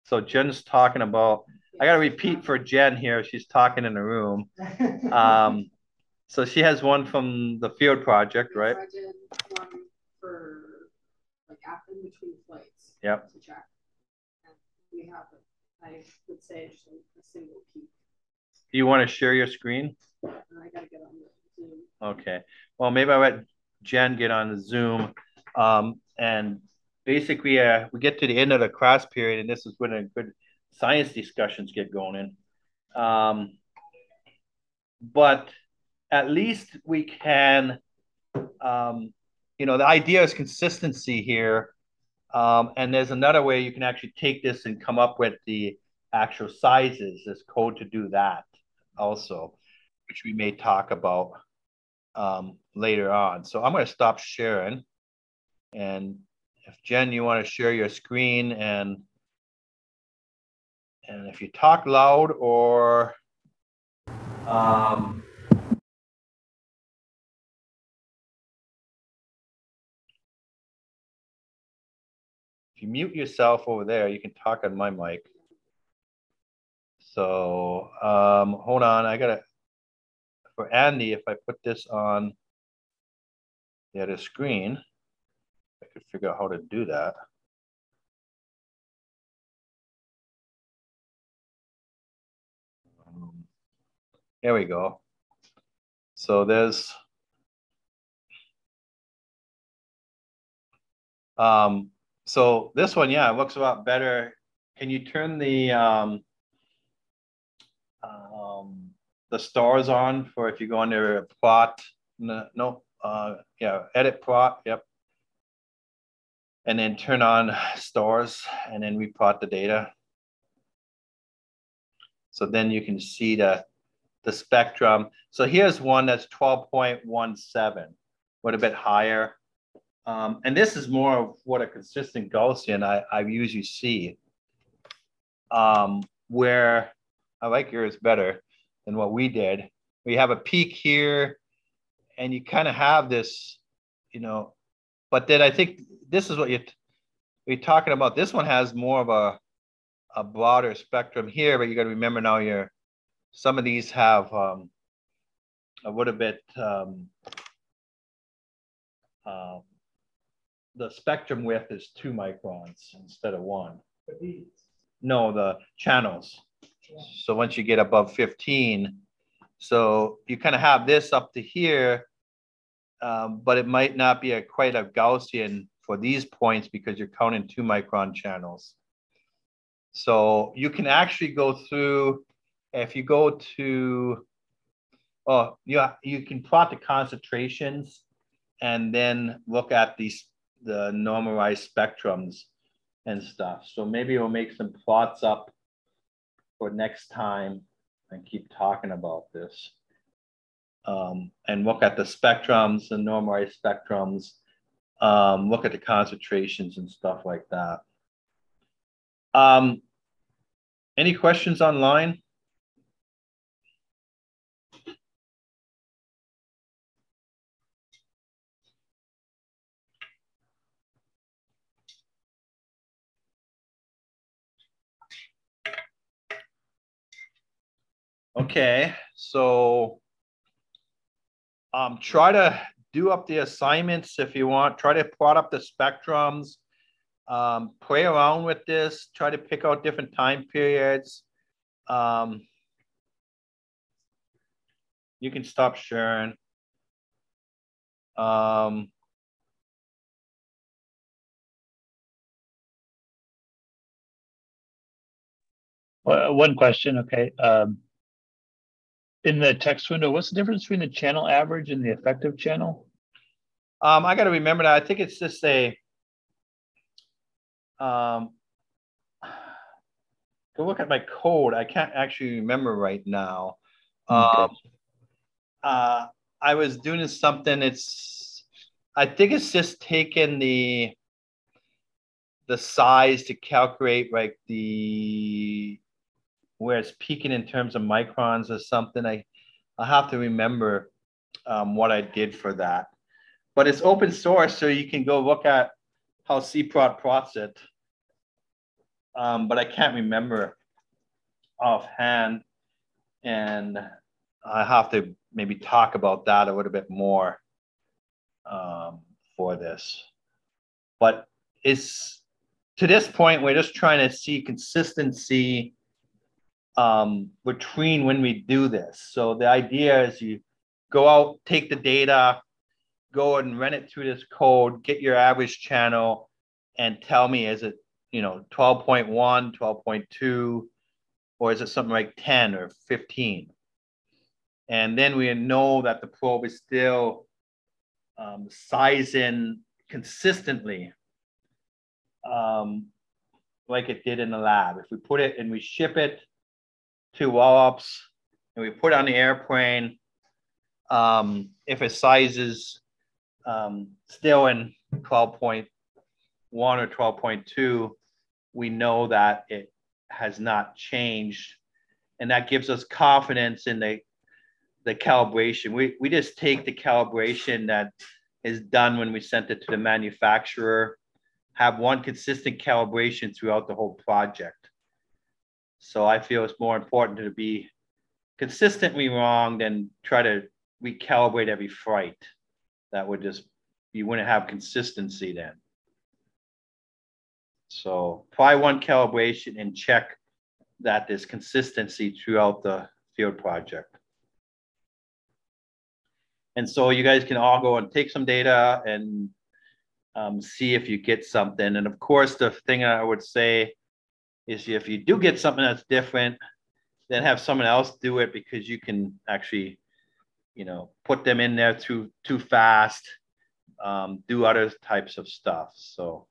S1: So Jen's talking about, I got to repeat for Jen here. She's talking in the room. Um, so she has one from the field project,
S6: Yes,
S1: right?
S6: I did one for like after in between flights.
S1: Yep.
S6: To check. And we have, I would say, just a, a single peak.
S1: Do you want to share your screen?
S6: And I got to get on the Zoom.
S1: Okay. Well, maybe I'll let Jen get on the Zoom. Um, and basically, uh, we get to the end of the class period, and this is when a good science discussions get going in. Um, but at least we can, um, you know, the idea is consistency here. Um, and there's another way you can actually take this and come up with the actual sizes. There's code to do that also, which we may talk about um, later on. So I'm going to stop sharing. And if Jen, you want to share your screen, and and if you talk loud or um, if you mute yourself over there, you can talk on my mic. So um, hold on, I gotta, for Andy, if I put this on the other screen, I could figure out how to do that. Um, there we go. So there's, um, so this one, yeah, it looks a lot better. Can you turn the, um, um, the stars on for if you go under plot? No, no uh, yeah, edit plot, yep. And then turn on stars, and then we plot the data. So then you can see the, the spectrum. So here's one that's twelve point one seven, what a bit higher. Um, and this is more of what a consistent Gaussian I, I usually see, um, where I like yours better than what we did. We have a peak here, and you kind of have this, you know, but then I think this is what you, we're talking about. This one has more of a, a broader spectrum here, but you got to remember now you're, some of these have um, a little bit, um, um, the spectrum width is two microns instead of one.
S2: For these.
S1: No, the channels.
S2: Yeah.
S1: So once you get above fifteen, so you kind of have this up to here, um, but it might not be a quite a Gaussian for these points because you're counting two micron channels. So you can actually go through, if you go to, oh, yeah, you can plot the concentrations and then look at these, the normalized spectrums and stuff. So maybe we'll make some plots up for next time and keep talking about this. Um, and look at the spectrums and normalized spectrums, um, look at the concentrations and stuff like that. Um, any questions online? Okay, so um, try to do up the assignments if you want. Try to plot up the spectrums. Um, play around with this. Try to pick out different time periods. Um, you can stop sharing. Um,
S3: Well, one question, okay. Um, in the text window, what's the difference between the channel average and the effective channel?
S1: um, I got to remember that. I think it's just a, um, go look at my code. I can't actually remember right now.
S3: Okay.
S1: Um, uh, I was doing something. It's, I think it's just taking the the size to calculate like the where it's peaking in terms of microns or something. I I have to remember um, what I did for that. But it's open source, so you can go look at how C P R O T plots it. um, but I can't remember offhand. And I have to maybe talk about that a little bit more um, for this. But it's to this point, we're just trying to see consistency um, between when we do this. So the idea is you go out, take the data, go and run it through this code, get your average channel, and tell me, is it, you know, twelve point one, twelve point two, or is it something like ten or fifteen? And then we know that the probe is still um, sizing consistently um, like it did in the lab. If we put it and we ship it to Wallops and we put it on the airplane, um, if it sizes um, still in twelve point one or twelve point two, we know that it has not changed. And that gives us confidence in the, the calibration. We, we just take the calibration that is done when we sent it to the manufacturer, have one consistent calibration throughout the whole project. So I feel it's more important to be consistently wrong than try to recalibrate every flight. That would just, you wouldn't have consistency then. So try one calibration and check that there's consistency throughout the field project. And so you guys can all go and take some data and um, see if you get something. And of course, the thing I would say is if you do get something that's different, then have someone else do it, because you can actually, you know, put them in there too, too fast, um, do other types of stuff. So,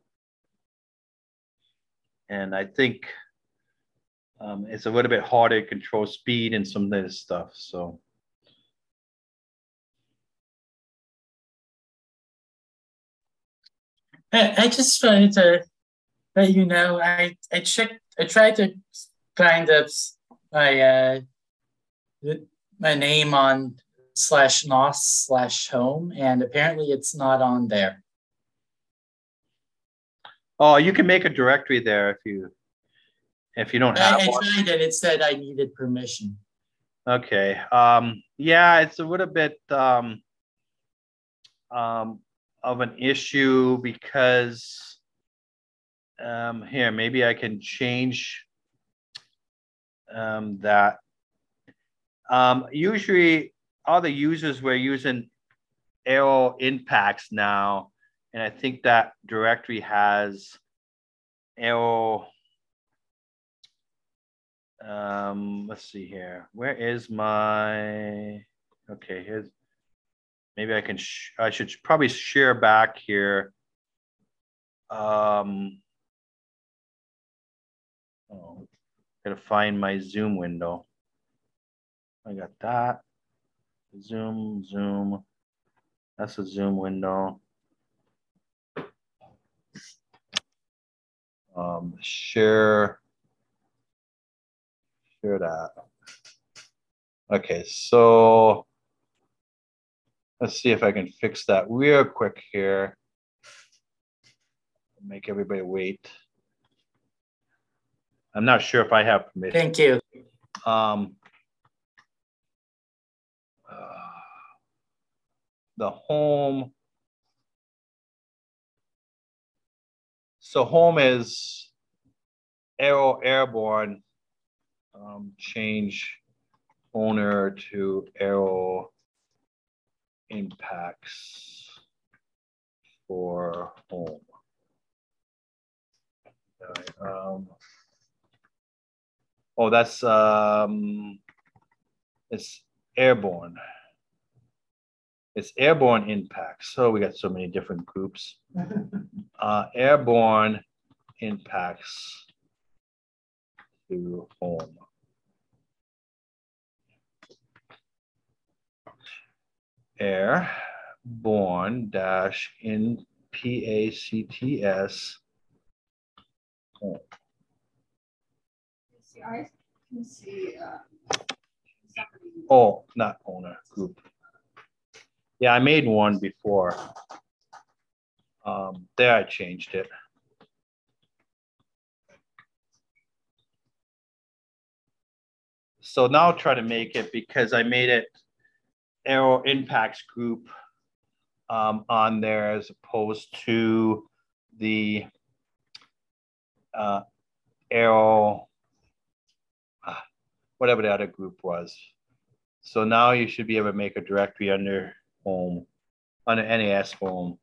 S1: and I think um, it's a little bit harder to control speed and some of this stuff. So.
S7: I, I just wanted to let you know, I, I checked, I tried to find up my, uh, my name on slash nos slash home, and apparently it's not on there.
S1: Oh, you can make a directory there if you, if you don't have
S7: I, I
S1: one.
S7: tried it, it said I needed permission.
S1: Okay, um, yeah, it's a little bit um, um, of an issue because um, here, maybe I can change um, that. Um, usually all the users were using Aero Impacts now, and I think that directory has Aero. Um, let's see here. Where is my, okay, here's, maybe I can, sh I should probably share back here. Um, oh, gotta find my Zoom window. I got that. Zoom, Zoom. That's a Zoom window. Um, share, share that. Okay, so let's see if I can fix that real quick here. Make everybody wait. I'm not sure if I have permission.
S7: Thank you.
S1: Um, uh, the home. So home is Aero Airborne. Um, change owner to Aero Impacts for home. All right, um, oh, that's um, it's airborne. It's airborne impacts. So we got so many different groups. Uh, airborne impacts to home. Airborne dash in P A C T S home.
S6: See, I can see uh, somebody.
S1: Oh, not owner, group. Yeah, I made one before. Um, there I changed it. so now I'll try to make it because I made it Aero Impacts group um, on there as opposed to the uh, Aero, whatever the other group was. So now you should be able to make a directory under home, under N A S home.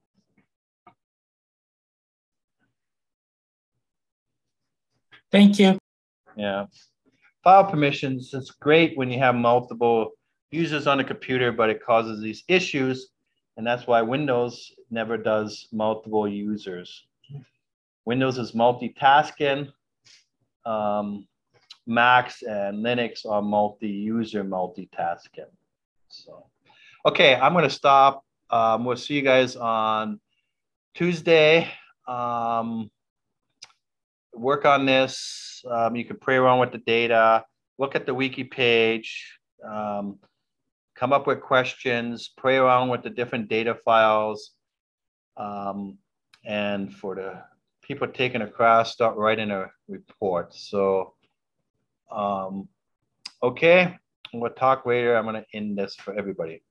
S7: Thank you.
S1: Yeah. File permissions, it's great when you have multiple users on a computer, but it causes these issues. And that's why Windows never does multiple users. Windows is multitasking. Um, Macs and Linux are multi-user multitasking. So, okay, I'm going to stop. Um, we'll see you guys on Tuesday. Um, work on this. Um, you can play around with the data. Look at the wiki page. Um, come up with questions. Play around with the different data files. Um, and for the people taking a class, start writing a report. So, um, okay, we'll talk later. I'm going to end this for everybody.